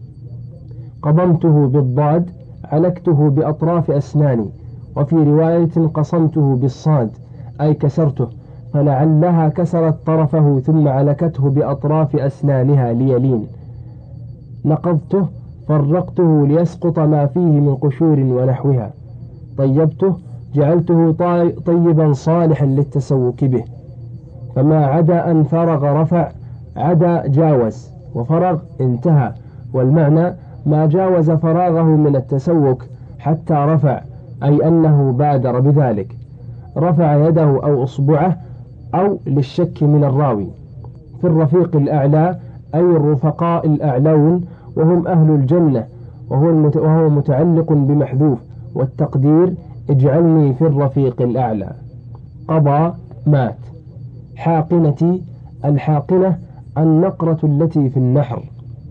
قضمته بالضاد، علكته بأطراف أسناني، وفي رواية قصمته بالصاد أي كسرته، فلعلها كسرت طرفه ثم علكته بأطراف أسنانها ليلين. نقضته، فرقته ليسقط ما فيه من قشور ونحوها. طيبته، جعلته طيبا صالحا للتسوك به. فما عدا أن فرغ رفع، عدا جاوز، وفرغ انتهى، والمعنى ما جاوز فراغه من التسوك حتى رفع، أي أنه بادر بذلك. رفع يده أو أصبعه، أو للشك من الراوي. في الرفيق الأعلى أي الرفقاء الأعلون، وهم أهل الجنة، وهو متعلق بمحذوف، والتقدير: اجعلني في الرفيق الأعلى. قضى مات. حاقنتي، الحاقنة النقرة التي في النحر.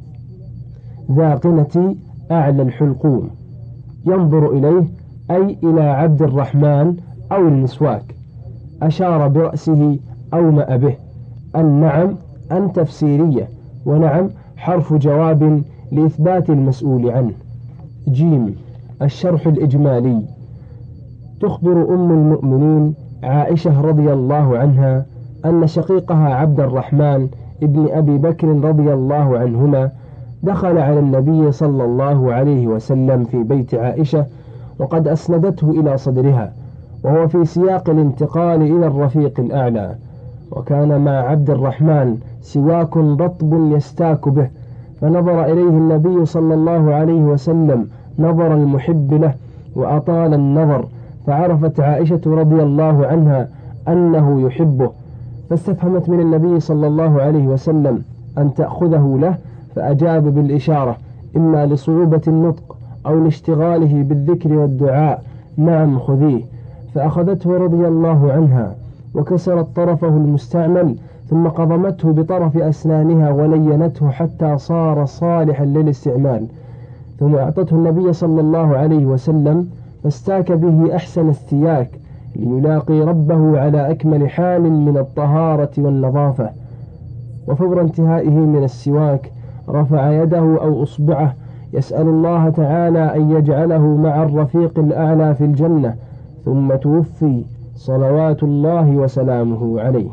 ذاقنتي أعلى الحلقوم. ينظر إليه أي إلى عبد الرحمن أو المسواك. أشار برأسه أومأ به. النعم أن تفسيرية، ونعم حرف جواب لإثبات المسؤول عنه. جيم الشرح الإجمالي. تخبر أم المؤمنين عائشة رضي الله عنها أن شقيقها عبد الرحمن ابن أبي بكر رضي الله عنهما دخل على النبي صلى الله عليه وسلم في بيت عائشة وقد أسندته إلى صدرها، وهو في سياق الانتقال إلى الرفيق الأعلى. وكان مع عبد الرحمن سواك رطب يستاك به، فنظر إليه النبي صلى الله عليه وسلم نظر المحب له وأطال النظر، فعرفت عائشة رضي الله عنها أنه يحبه، فاستفهمت من النبي صلى الله عليه وسلم أن تأخذه له، فأجاب بالإشارة، إما لصعوبة النطق أو لاشتغاله بالذكر والدعاء: نعم خذيه. فأخذته رضي الله عنها وكسرت طرفه المستعمل، ثم قضمته بطرف أسنانها ولينته حتى صار صالحا للاستعمال، ثم أعطته النبي صلى الله عليه وسلم فاستاك به أحسن استياك ليلاقي ربه على أكمل حال من الطهارة والنظافة. وفور انتهائه من السواك رفع يده أو أصبعه يسأل الله تعالى أن يجعله مع الرفيق الأعلى في الجنة، ثم توفي صلوات الله وسلامه عليه.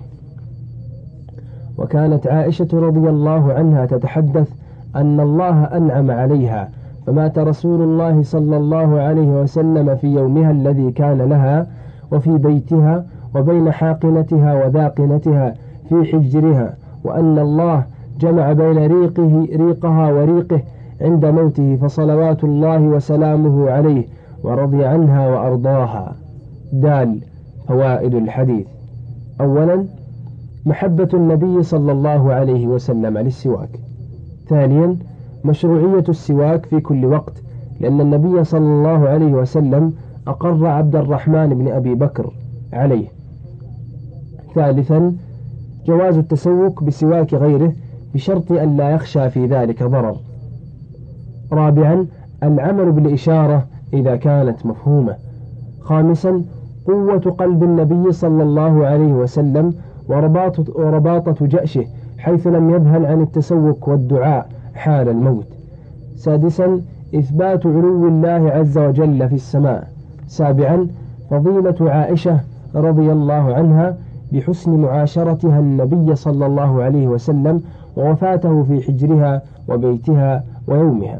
وكانت عائشة رضي الله عنها تتحدث أن الله أنعم عليها، فمات رسول الله صلى الله عليه وسلم في يومها الذي كان لها وفي بيتها وبين حاقنتها وذاقنتها في حجرها، وأن الله جمع بين ريقها وريقه عند موته، فصلوات الله وسلامه عليه ورضي عنها وأرضاها. دال فوائد الحديث: أولا محبة النبي صلى الله عليه وسلم للسواك. ثانيا مشروعية السواك في كل وقت، لأن النبي صلى الله عليه وسلم أقر عبد الرحمن بن أبي بكر عليه. ثالثا جواز التسوك بسواك غيره بشرط أن لا يخشى في ذلك ضرر. رابعا العمل بالإشارة إذا كانت مفهومة. خامسا قوة قلب النبي صلى الله عليه وسلم ورباطة جأشه حيث لم يذهل عن التسوك والدعاء حال الموت. سادسا إثبات علو الله عز وجل في السماء. سابعا فضيلة عائشة رضي الله عنها بحسن معاشرتها النبي صلى الله عليه وسلم ووفاته في حجرها وبيتها ويومها.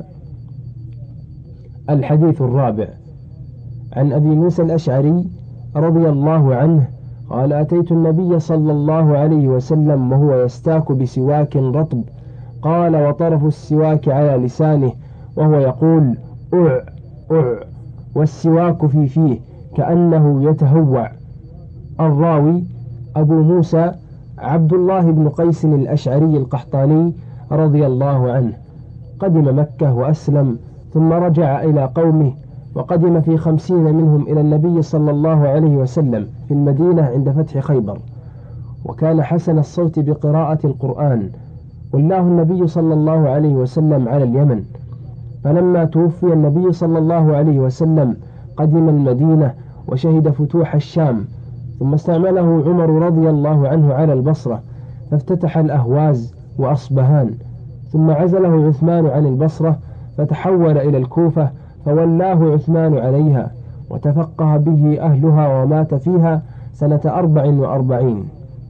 الحديث الرابع عن أبي موسى الأشعري رضي الله عنه قال: أتيت النبي صلى الله عليه وسلم وهو يستاك بسواك رطب، قال: وطرف السواك على لسانه وهو يقول أع أع، والسواك في فيه كأنه يتهوع. الراوي أبو موسى عبد الله بن قيس الأشعري القحطاني رضي الله عنه، قدم مكة وأسلم ثم رجع إلى قومه، وقدم في 50 منهم إلى النبي صلى الله عليه وسلم في المدينة عند فتح خيبر، وكان حسن الصوت بقراءة القرآن، والله النبي صلى الله عليه وسلم على اليمن. فلما توفي النبي صلى الله عليه وسلم قدم المدينة وشهد فتوح الشام، ثم استعمله عمر رضي الله عنه على البصرة فافتتح الأهواز وأصبهان، ثم عزله عثمان عن البصرة فتحول إلى الكوفة فولاه عثمان عليها، وتفقه به أهلها ومات فيها سنة 44.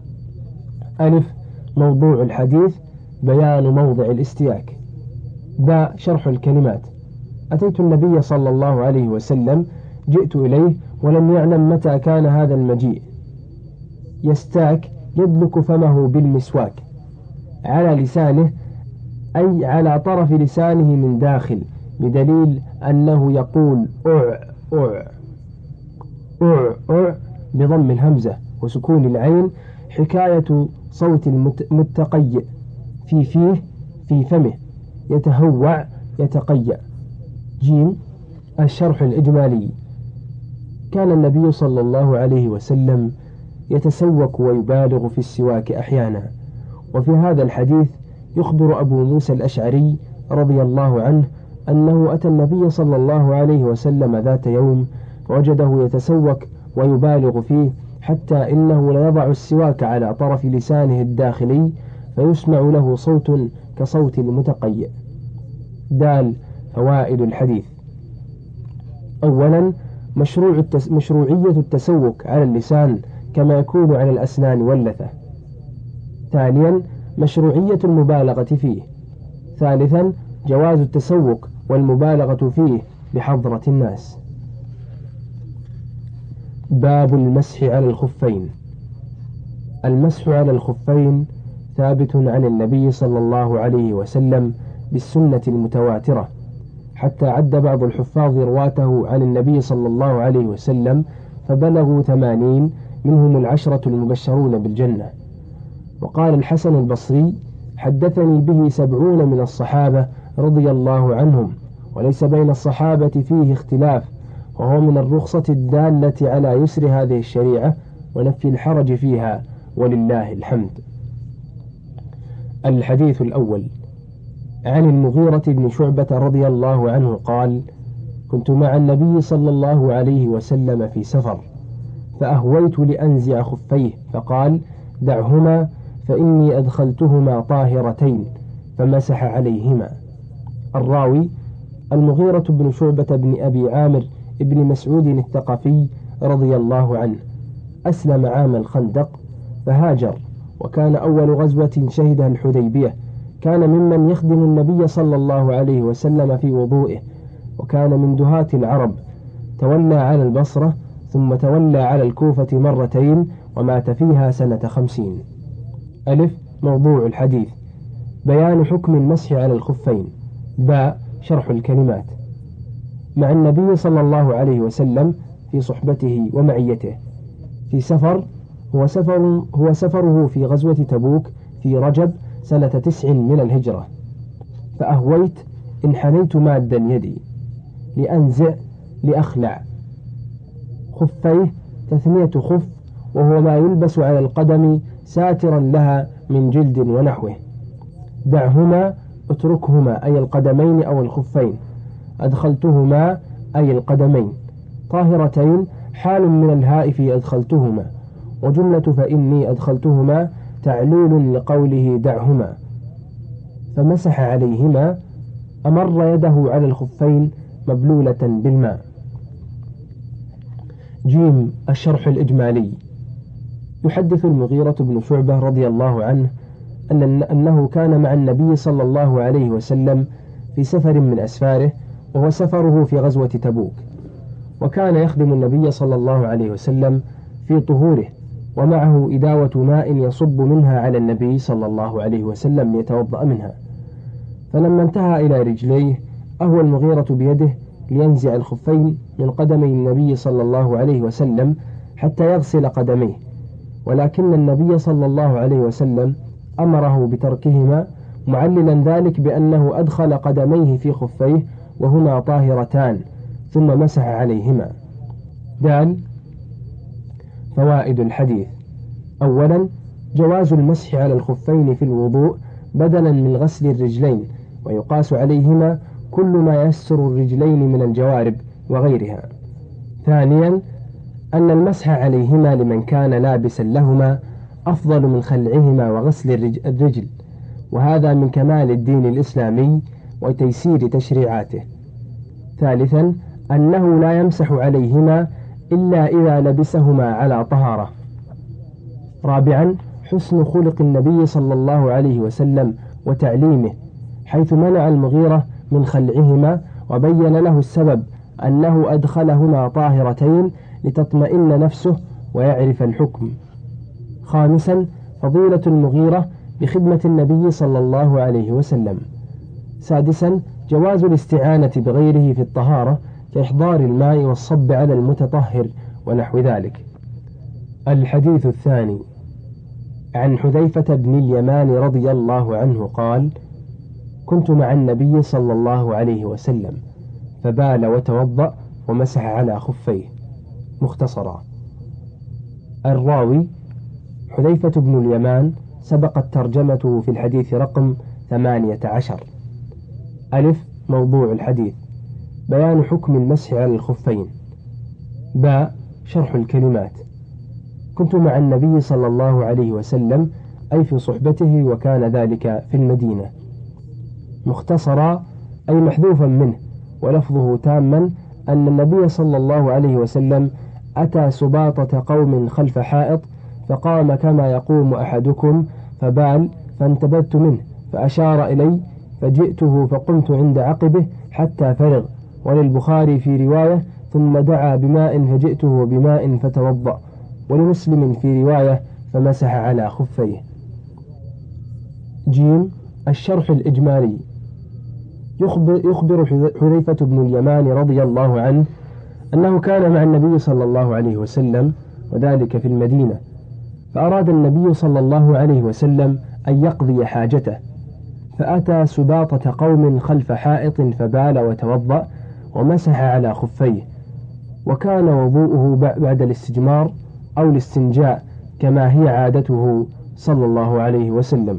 ألف موضوع الحديث بيان موضع الاستياك. باء شرح الكلمات. أتيت النبي صلى الله عليه وسلم، جئت إليه ولم يعلم متى كان هذا المجيء. يستاك يدلك فمه بالمسواك على لسانه، أي على طرف لسانه من داخل، بدليل أنه يقول أع أع أع أع بضم الهمزة وسكون العين، حكاية صوت المتقيء في فيه في فمه، يتهوع يتقيأ. جيم الشرح الإجمالي. كان النبي صلى الله عليه وسلم يتسوك ويبالغ في السواك أحيانا. وفي هذا الحديث يخبر أبو موسى الأشعري رضي الله عنه أنه أتى النبي صلى الله عليه وسلم ذات يوم فوجده يتسوك ويبالغ فيه، حتى إنه ليضع السواك على طرف لسانه الداخلي فيسمع له صوت كصوت المتقيء. دال فوائد الحديث. أولا مشروعية التسوك على اللسان كما يكون على الأسنان واللثة. ثانيا مشروعية المبالغة فيه. ثالثا جواز التسوك والمبالغة فيه بحضرة الناس. باب المسح على الخفين. المسح على الخفين ثابت عن النبي صلى الله عليه وسلم بالسنة المتواترة، حتى عد بعض الحفاظ رواته عن النبي صلى الله عليه وسلم فبلغوا 80، منهم 10 المبشرون بالجنة. وقال الحسن البصري: حدثني به 70 من الصحابة رضي الله عنهم، وليس بين الصحابة فيه اختلاف، وهو من الرخصة الدالة على يسر هذه الشريعة ونفي الحرج فيها، ولله الحمد. الحديث الأول عن المغيرة بن شعبة رضي الله عنه قال: كنت مع النبي صلى الله عليه وسلم في سفر، فأهويت لأنزع خفيه، فقال: دعهما فإني أدخلتهما طاهرتين، فمسح عليهما. الراوي المغيرة بن شعبة بن أبي عامر ابن مسعود الثقفي رضي الله عنه أسلم عام الخندق فهاجر، وكان أول غزوة شهدها الحديبية. كان ممن يخدم النبي صلى الله عليه وسلم في وضوئه، وكان من دهاة العرب. تولى على البصرة ثم تولى على الكوفة مرتين، ومات فيها سنة 50. ألف موضوع الحديث: بيان حكم المسح على الخفين. باء شرح الكلمات. مع النبي صلى الله عليه وسلم في صحبته ومعيته في سفر، هو سفره في غزوة تبوك في رجب سنة 9 من الهجرة. فأهويت إن حنيت مادا يدي لأنزع لأخلع. خفيه تثنية خف، وهو ما يلبس على القدم ساترا لها من جلد ونحوه. دعهما اتركهما أي القدمين أو الخفين. أدخلتهما أي القدمين. طاهرتين حال من الهاء في أدخلتهما، وجملة فإني أدخلتهما تعليل لقوله دعهما. فمسح عليهما أمر يده على الخفين مبلولة بالماء. جيم الشرح الإجمالي. يحدث المغيرة بن شعبة رضي الله عنه أنه كان مع النبي صلى الله عليه وسلم في سفر من أسفاره، وهو سفره في غزوة تبوك، وكان يخدم النبي صلى الله عليه وسلم في طهوره، ومعه إداوة ماء يصب منها على النبي صلى الله عليه وسلم ليتوضأ منها. فلما انتهى إلى رجليه أهوى المغيرة بيده لينزع الخفين من قدمي النبي صلى الله عليه وسلم حتى يغسل قدميه، ولكن النبي صلى الله عليه وسلم أمره بتركهما، معللا ذلك بأنه أدخل قدميه في خفيه وهما طاهرتان، ثم مسح عليهما. دال فوائد الحديث: أولا جواز المسح على الخفين في الوضوء بدلا من غسل الرجلين، ويقاس عليهما كل ما يستر الرجلين من الجوارب وغيرها. ثانيا أن المسح عليهما لمن كان لابسا لهما أفضل من خلعهما وغسل الرجل، وهذا من كمال الدين الإسلامي وتيسير تشريعاته. ثالثا أنه لا يمسح عليهما إلا إذا لبسهما على طهارة. رابعا حسن خلق النبي صلى الله عليه وسلم وتعليمه، حيث منع المغيرة من خلعهما وبين له السبب أنه أدخلهما طاهرتين لتطمئن نفسه ويعرف الحكم. خامسا فضيلة المغيرة بخدمة النبي صلى الله عليه وسلم. سادسا جواز الاستعانة بغيره في الطهارة كإحضار الماء والصب على المتطهر ونحو ذلك. الحديث الثاني عن حذيفة بن اليمان رضي الله عنه قال: كنت مع النبي صلى الله عليه وسلم فبال وتوضأ ومسح على خفيه. مختصرا. الراوي حذيفة بن اليمان سبقت ترجمته في الحديث رقم 18. ألف موضوع الحديث: بيان حكم المسح على الخفين. باء شرح الكلمات. كنت مع النبي صلى الله عليه وسلم أي في صحبته، وكان ذلك في المدينة. مختصرا أي محذوفا منه، ولفظه تاما أن النبي صلى الله عليه وسلم أتى سباطة قوم خلف حائط، فقام كما يقوم أحدكم فبال، فانتبذت منه فأشار إلي فجئته فقمت عند عقبه حتى فرغ. وللبخاري في رواية: ثم دعا بماء فجئته بماء فتوضأ. ولمسلم في رواية: فمسح على خفيه. جيم الشرح الإجمالي. يخبر حذيفة بن اليمان رضي الله عنه أنه كان مع النبي صلى الله عليه وسلم وذلك في المدينة، فأراد النبي صلى الله عليه وسلم أن يقضي حاجته، فأتى سباطة قوم خلف حائط فبال وتوضأ ومسح على خفيه، وكان وضوءه بعد الاستجمار أو الاستنجاء كما هي عادته صلى الله عليه وسلم.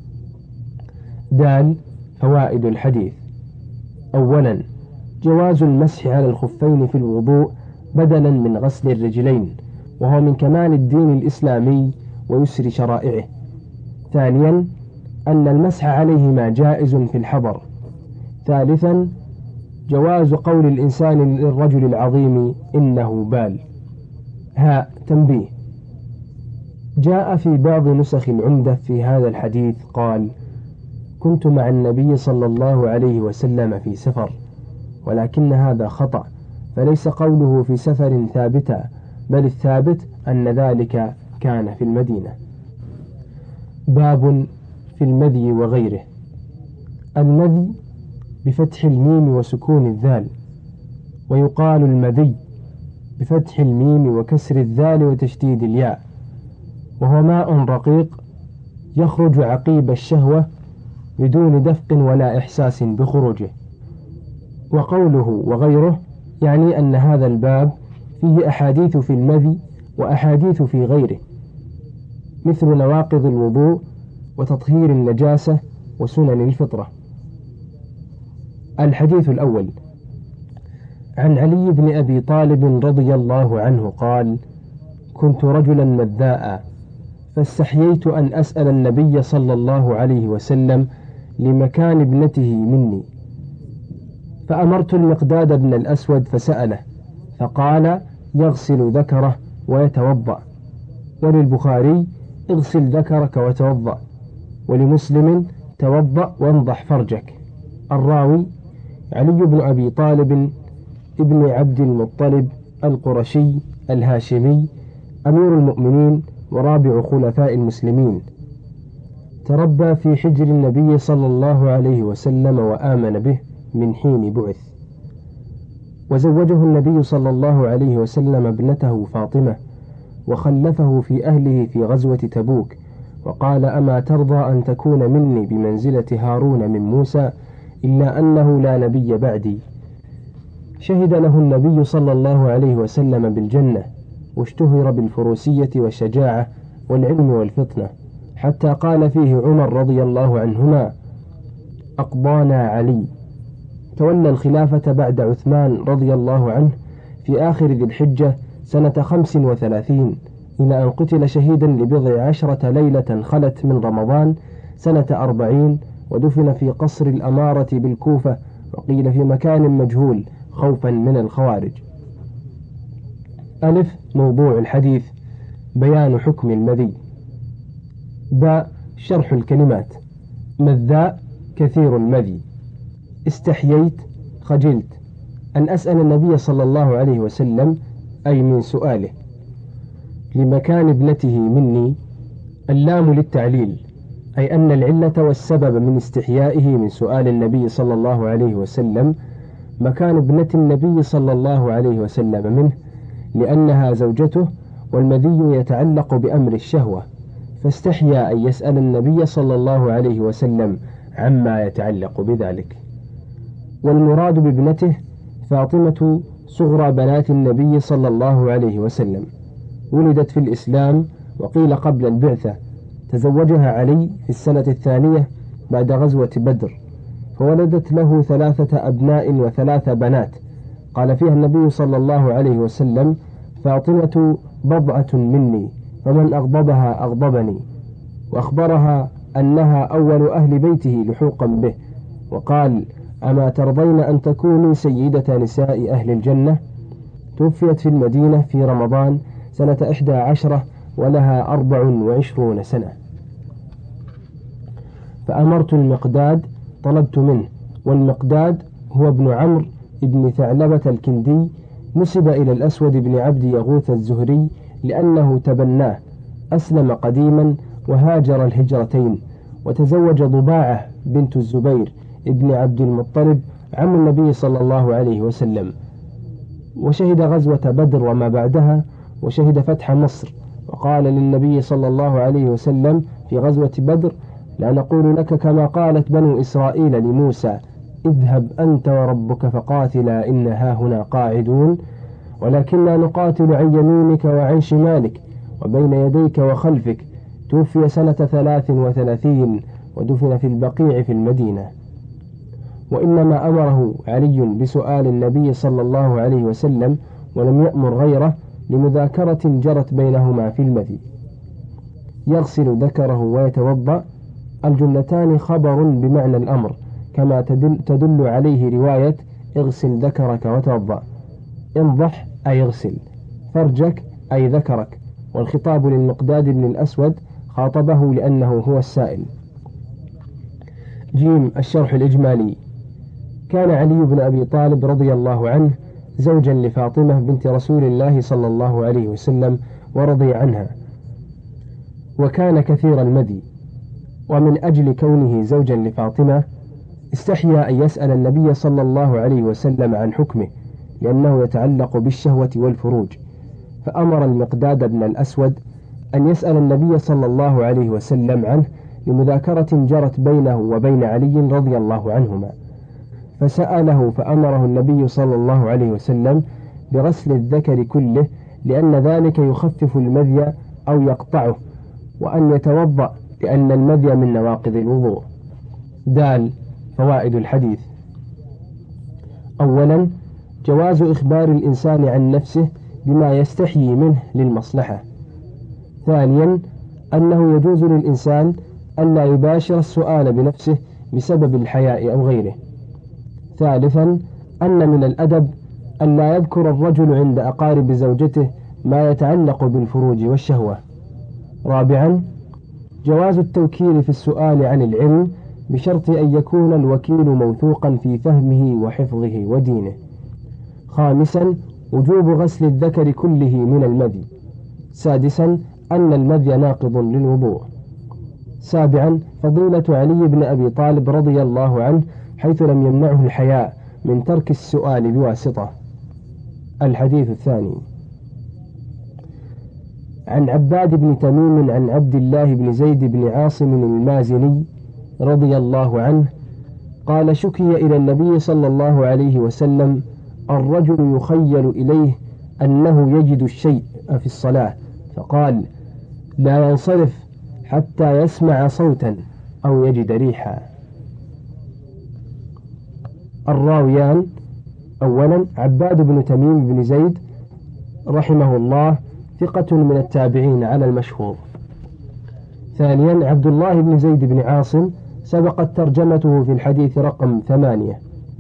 دال فوائد الحديث: أولا جواز المسح على الخفين في الوضوء بدلا من غسل الرجلين، وهو من كمال الدين الإسلامي ويسر شرائعه. ثانيا أن المسح عليهما جائز في الحضر. ثالثا جواز قول الإنسان للرجل العظيم إنه بال. تنبيه: جاء في بعض نسخ العمدة في هذا الحديث قال: كنت مع النبي صلى الله عليه وسلم في سفر، ولكن هذا خطأ، فليس قوله في سفر ثابتا، بل الثابت أن ذلك كان في المدينة. باب في المذي وغيره. المذي بفتح الميم وسكون الذال، ويقال المذي بفتح الميم وكسر الذال وتشديد الياء، وهو ماء رقيق يخرج عقيب الشهوة بدون دفق ولا إحساس بخروجه. وقوله وغيره يعني أن هذا الباب فيه أحاديث في المذي وأحاديث في غيره، مثل نواقض الوضوء وتطهير النجاسة وسنن الفطرة. الحديث الأول: عن علي بن أبي طالب رضي الله عنه قال: كنت رجلا مذاء، فاستحييت أن أسأل النبي صلى الله عليه وسلم لمكان ابنته مني، فأمرت المقداد بن الأسود فسأله، فقال: يغسل ذكره ويتوضأ. وللبخاري: اغسل ذكرك وتوضأ. ولمسلم: توضأ وانضح فرجك. الراوي: علي بن أبي طالب ابن عبد المطلب القرشي الهاشمي، أمير المؤمنين ورابع خلفاء المسلمين، تربى في حجر النبي صلى الله عليه وسلم وآمن به من حين بعث. وزوجه النبي صلى الله عليه وسلم ابنته فاطمة، وخلفه في أهله في غزوة تبوك، وقال: أما ترضى أن تكون مني بمنزلة هارون من موسى، إلا أنه لا نبي بعدي. شهد له النبي صلى الله عليه وسلم بالجنة، واشتهر بالفروسية والشجاعة والعلم والفطنة، حتى قال فيه عمر رضي الله عنهما: أقضانا علي. تولى الخلافة بعد عثمان رضي الله عنه في آخر ذي الحجة سنة 35، إلى أن قتل شهيدا لبضع 10 ليلة خلت من رمضان سنة 40، ودفن في قصر الأمارة بالكوفة، وقيل في مكان مجهول خوفا من الخوارج. موضوع الحديث: بيان حكم المذي. شرح الكلمات. مذاء كثير المذي. استحييت خجلت أن أسأل النبي صلى الله عليه وسلم، أي من سؤاله. لمكان ابنته مني، اللام للتعليل، أي أن العلة والسبب من استحيائه من سؤال النبي صلى الله عليه وسلم مكان ابنة النبي صلى الله عليه وسلم منه، لأنها زوجته، والمذي يتعلق بأمر الشهوة، فاستحيا أن يسأل النبي صلى الله عليه وسلم عما يتعلق بذلك. والمراد بابنته فاطمة صغرى بنات النبي صلى الله عليه وسلم، ولدت في الإسلام وقيل قبل البعثة. تزوجها علي في السنة 2 بعد غزوة بدر، فولدت له 3 أبناء و3 بنات. قال فيها النبي صلى الله عليه وسلم: فاطمة بضعة مني، فمن أغضبها أغضبني. وأخبرها أنها أول أهل بيته لحوقا به، وقال: أما ترضين أن تكوني سيدة نساء أهل الجنة؟ توفيت في المدينة في رمضان سنة 11 ولها 24 سنة. فأمرت المقداد، طلبت منه. والمقداد هو ابن عمرو ابن ثعلبة الكندي، نسب إلى الأسود بن عبد يغوث الزهري لأنه تبناه. أسلم قديما وهاجر الهجرتين، وتزوج ضباعة بنت الزبير ابن عبد المطلب عم النبي صلى الله عليه وسلم، وشهد غزوة بدر وما بعدها، وشهد فتح مصر. وقال للنبي صلى الله عليه وسلم في غزوة بدر: لا نقول لك كما قالت بنو إسرائيل لموسى: اذهب أنت وربك فقاتلا إن هاهنا قاعدون، ولكننا نقاتل عن يمينك وعن شمالك وبين يديك وخلفك. توفي سنة 33 ودفن في البقيع في المدينة. وإنما أمره علي بسؤال النبي صلى الله عليه وسلم ولم يأمر غيره لمذاكرة جرت بينهما في المذي. يغسل ذكره ويتوضأ، الجملتان خبر بمعنى الأمر، كما تدل عليه رواية اغسل ذكرك وتوضأ. انضح أي اغسل. فرجك أي ذكرك. والخطاب للمقداد بن الأسود خاطبه لأنه هو السائل. جيم الشرح الإجمالي. كان علي بن أبي طالب رضي الله عنه زوجا لفاطمة بنت رسول الله صلى الله عليه وسلم ورضي عنها، وكان كثير المدي، ومن أجل كونه زوجا لفاطمة استحيا أن يسأل النبي صلى الله عليه وسلم عن حكمه لأنه يتعلق بالشهوة والفروج، فأمر المقداد بن الأسود أن يسأل النبي صلى الله عليه وسلم عنه لمذاكرة جرت بينه وبين علي رضي الله عنهما، فسأله فأمره النبي صلى الله عليه وسلم بغسل الذكر كله لأن ذلك يخفف المذي أو يقطعه، وأن يتوضأ لأن المذي من نواقض الوضوء. دال فوائد الحديث. أولا جواز إخبار الإنسان عن نفسه بما يستحيي منه للمصلحة. ثانيا أنه يجوز للإنسان أن لا يباشر السؤال بنفسه بسبب الحياء أو غيره. ثالثا أن من الأدب أن لا يذكر الرجل عند أقارب زوجته ما يتعلق بالفروج والشهوة. رابعا جواز التوكيل في السؤال عن العلم بشرط أن يكون الوكيل موثوقا في فهمه وحفظه ودينه. خامسا وجوب غسل الذكر كله من المذي. سادسا أن المذي ناقض للوضوء. سابعا فضيلة علي بن أبي طالب رضي الله عنه حيث لم يمنعه الحياء من ترك السؤال بواسطة. الحديث الثاني. عن عباد بن تميم عن عبد الله بن زيد بن عاصم المازني رضي الله عنه قال شكي إلى النبي صلى الله عليه وسلم الرجل يخيل إليه أنه يجد الشيء في الصلاة، فقال لا ينصرف حتى يسمع صوتا أو يجد ريحا. الراويان: أولا عباد بن تميم بن زيد رحمه الله ثقة من التابعين على المشهور. ثانيا عبد الله بن زيد بن عاصم سبقت ترجمته في الحديث رقم 8.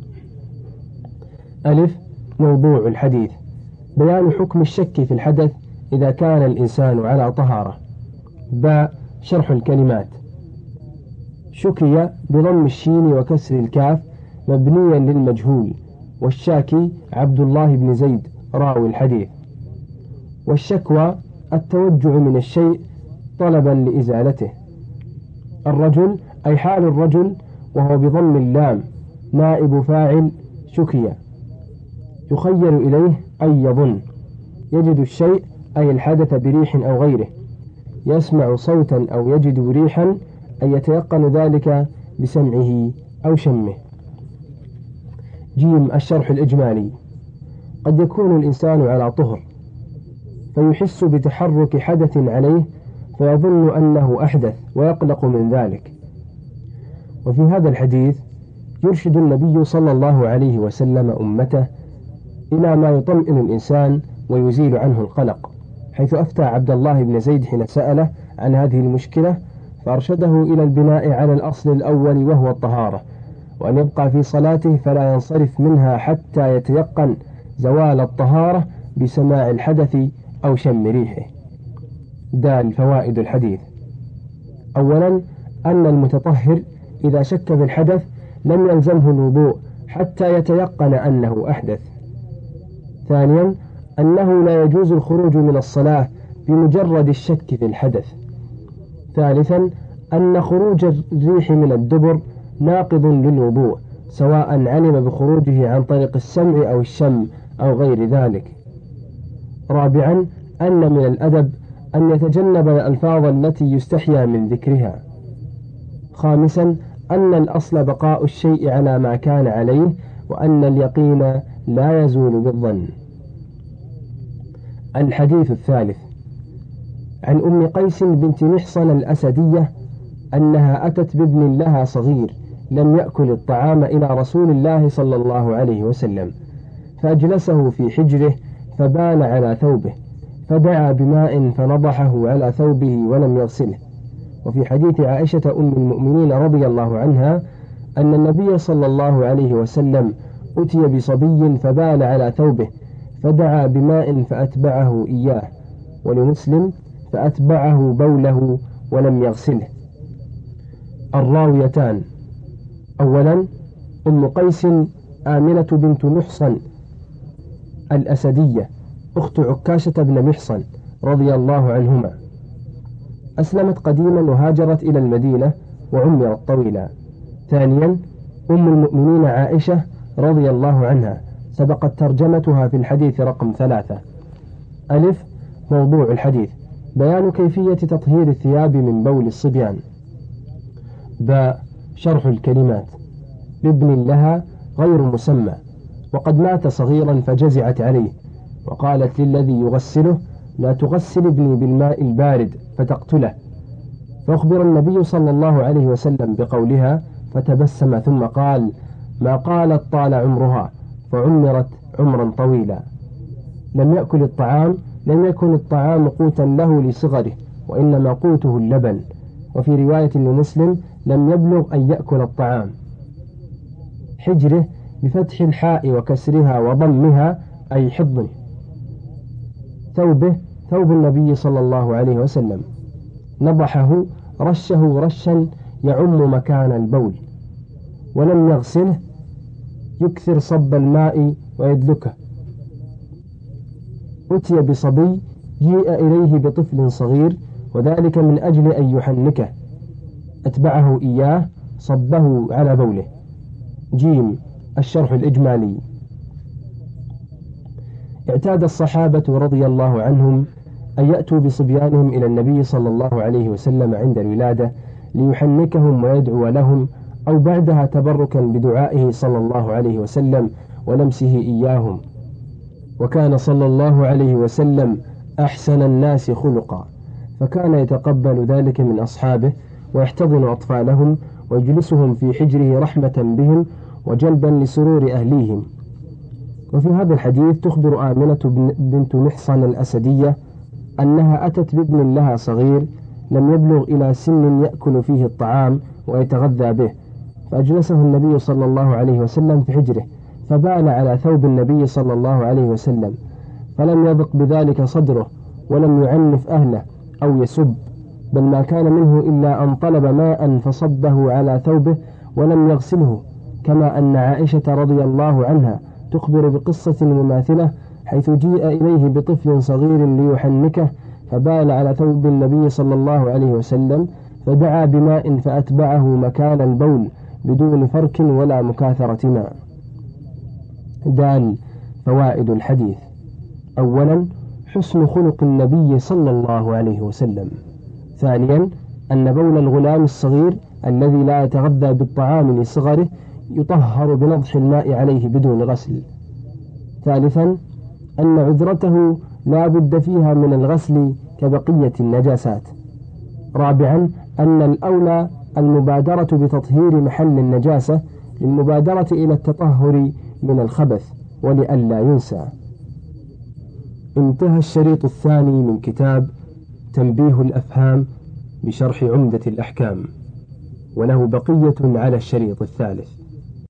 ألف موضوع الحديث: بيان حكم الشك في الحدث إذا كان الإنسان على طهارة. باء شرح الكلمات. شكي بضم الشين وكسر الكاف مبنيا للمجهول، والشاكي عبد الله بن زيد راوي الحديث. والشكوى التوجع من الشيء طلبا لإزالته. الرجل أي حال الرجل وهو بضم اللام نائب فاعل شكي. يخيل إليه أي يظن. يجد الشيء أي الحدث بريح أو غيره. يسمع صوتا أو يجد ريحا أي يتيقن ذلك بسمعه أو شمه. جيم الشرح الإجمالي. قد يكون الإنسان على طهر فيحس بتحرك حدث عليه فيظن أنه أحدث ويقلق من ذلك. وفي هذا الحديث يرشد النبي صلى الله عليه وسلم أمته إلى ما يطمئن الإنسان ويزيل عنه القلق، حيث أفتى عبد الله بن زيد حين سأله عن هذه المشكلة فأرشده إلى البناء على الأصل الأول وهو الطهارة، وأن يبقى في صلاته فلا ينصرف منها حتى يتيقن زوال الطهارة بسماع الحدث أو شم ريحه. دال فوائد الحديث. أولا أن المتطهر إذا شك في الحدث لم يلزمه الوضوء حتى يتيقن أنه أحدث. ثانيا أنه لا يجوز الخروج من الصلاة بمجرد الشك في الحدث. ثالثا أن خروج الريح من الدبر ناقض للوضوء سواء علم بخروجه عن طريق السمع أو الشم أو غير ذلك. رابعا أن من الأدب أن يتجنب الألفاظ التي يستحيا من ذكرها. خامسا أن الأصل بقاء الشيء على ما كان عليه، وأن اليقين لا يزول بالظن. الحديث الثالث. عن أم قيس بنت محصن الأسدية أنها أتت بابن لها صغير لم يأكل الطعام إلى رسول الله صلى الله عليه وسلم، فأجلسه في حجره فبال على ثوبه، فدعا بماء فنضحه على ثوبه ولم يغسله. وفي حديث عائشة أم المؤمنين رضي الله عنها أن النبي صلى الله عليه وسلم أتي بصبي فبال على ثوبه فدعا بماء فأتبعه إياه. ولمسلم فأتبعه بوله ولم يغسله. الراويتان: أولا أم قيس آمنة بنت محصن الأسدية أخت عكاشة بن محصن رضي الله عنهما، أسلمت قديما وهاجرت إلى المدينة وعمرت طويلا. ثانيا أم المؤمنين عائشة رضي الله عنها، سبقت ترجمتها في الحديث رقم 3. ألف. موضوع الحديث: بيان كيفية تطهير الثياب من بول الصبيان. باء. شرح الكلمات: بابن لها غير مسمى، وقد مات صغيرا فجزعت عليه، وقالت للذي يغسله: لا تغسل ابني بالماء البارد فتقتله. فأخبر النبي صلى الله عليه وسلم بقولها فتبسم ثم قال: ما قالت طال عمرها، فعمرت عمرا طويلا. لم يأكل الطعام، لم يكن الطعام قوتا له لصغره، وإنما قوته اللبن. وفي رواية لمسلم: لم يبلغ أن يأكل الطعام. حجره بفتح الحاء وكسرها وضمها أي حضنه. ثوبه ثوب النبي صلى الله عليه وسلم. نضحه رشه رشا يعم مكان البول. ولم يغسله يكثر صب الماء ويدلكه. أتي بصبي جيء إليه بطفل صغير، وذلك من أجل أن يحنكه، أتبعه إياه صبه على بوله. جيم. الشرح الإجمالي: اعتاد الصحابة رضي الله عنهم أن يأتوا بصبيانهم إلى النبي صلى الله عليه وسلم عند الولادة ليحنكهم ويدعو لهم، أو بعدها تبركا بدعائه صلى الله عليه وسلم ولمسه إياهم. وكان صلى الله عليه وسلم أحسن الناس خلقا، فكان يتقبل ذلك من أصحابه ويحتضن أطفالهم ويجلسهم في حجره رحمة بهم وجلبا لسرور أهليهم. وفي هذا الحديث تخبر آمنة بنت محصن الأسدية أنها أتت بابن لها صغير لم يبلغ إلى سن يأكل فيه الطعام ويتغذى به، فأجلسه النبي صلى الله عليه وسلم في حجره، فبال على ثوب النبي صلى الله عليه وسلم، فلم يضق بذلك صدره ولم يعنف أهله أو يسب، بل ما كان منه إلا أن طلب ماء فصبه على ثوبه ولم يغسله. كما أن عائشة رضي الله عنها تخبر بقصة مماثلة، حيث جيء إليه بطفل صغير ليحنكه فبال على ثوب النبي صلى الله عليه وسلم، فدعا بماء فأتبعه مكان البول بدون فرك ولا مكاثرة ماء. دال. فوائد الحديث: أولا حسن خلق النبي صلى الله عليه وسلم. ثانيا أن بول الغلام الصغير الذي لا يتغذى بالطعام لصغره يطهر بنضح الماء عليه بدون غسل. ثالثا أن عذرته لا بد فيها من الغسل كبقية النجاسات. رابعا أن الأولى المبادرة بتطهير محل النجاسة للمبادرة إلى التطهر من الخبث ولئلا ينسى. انتهى الشريط الثاني من كتاب تنبيه الأفهام بشرح عمدة الأحكام، وله بقية على الشريط الثالث.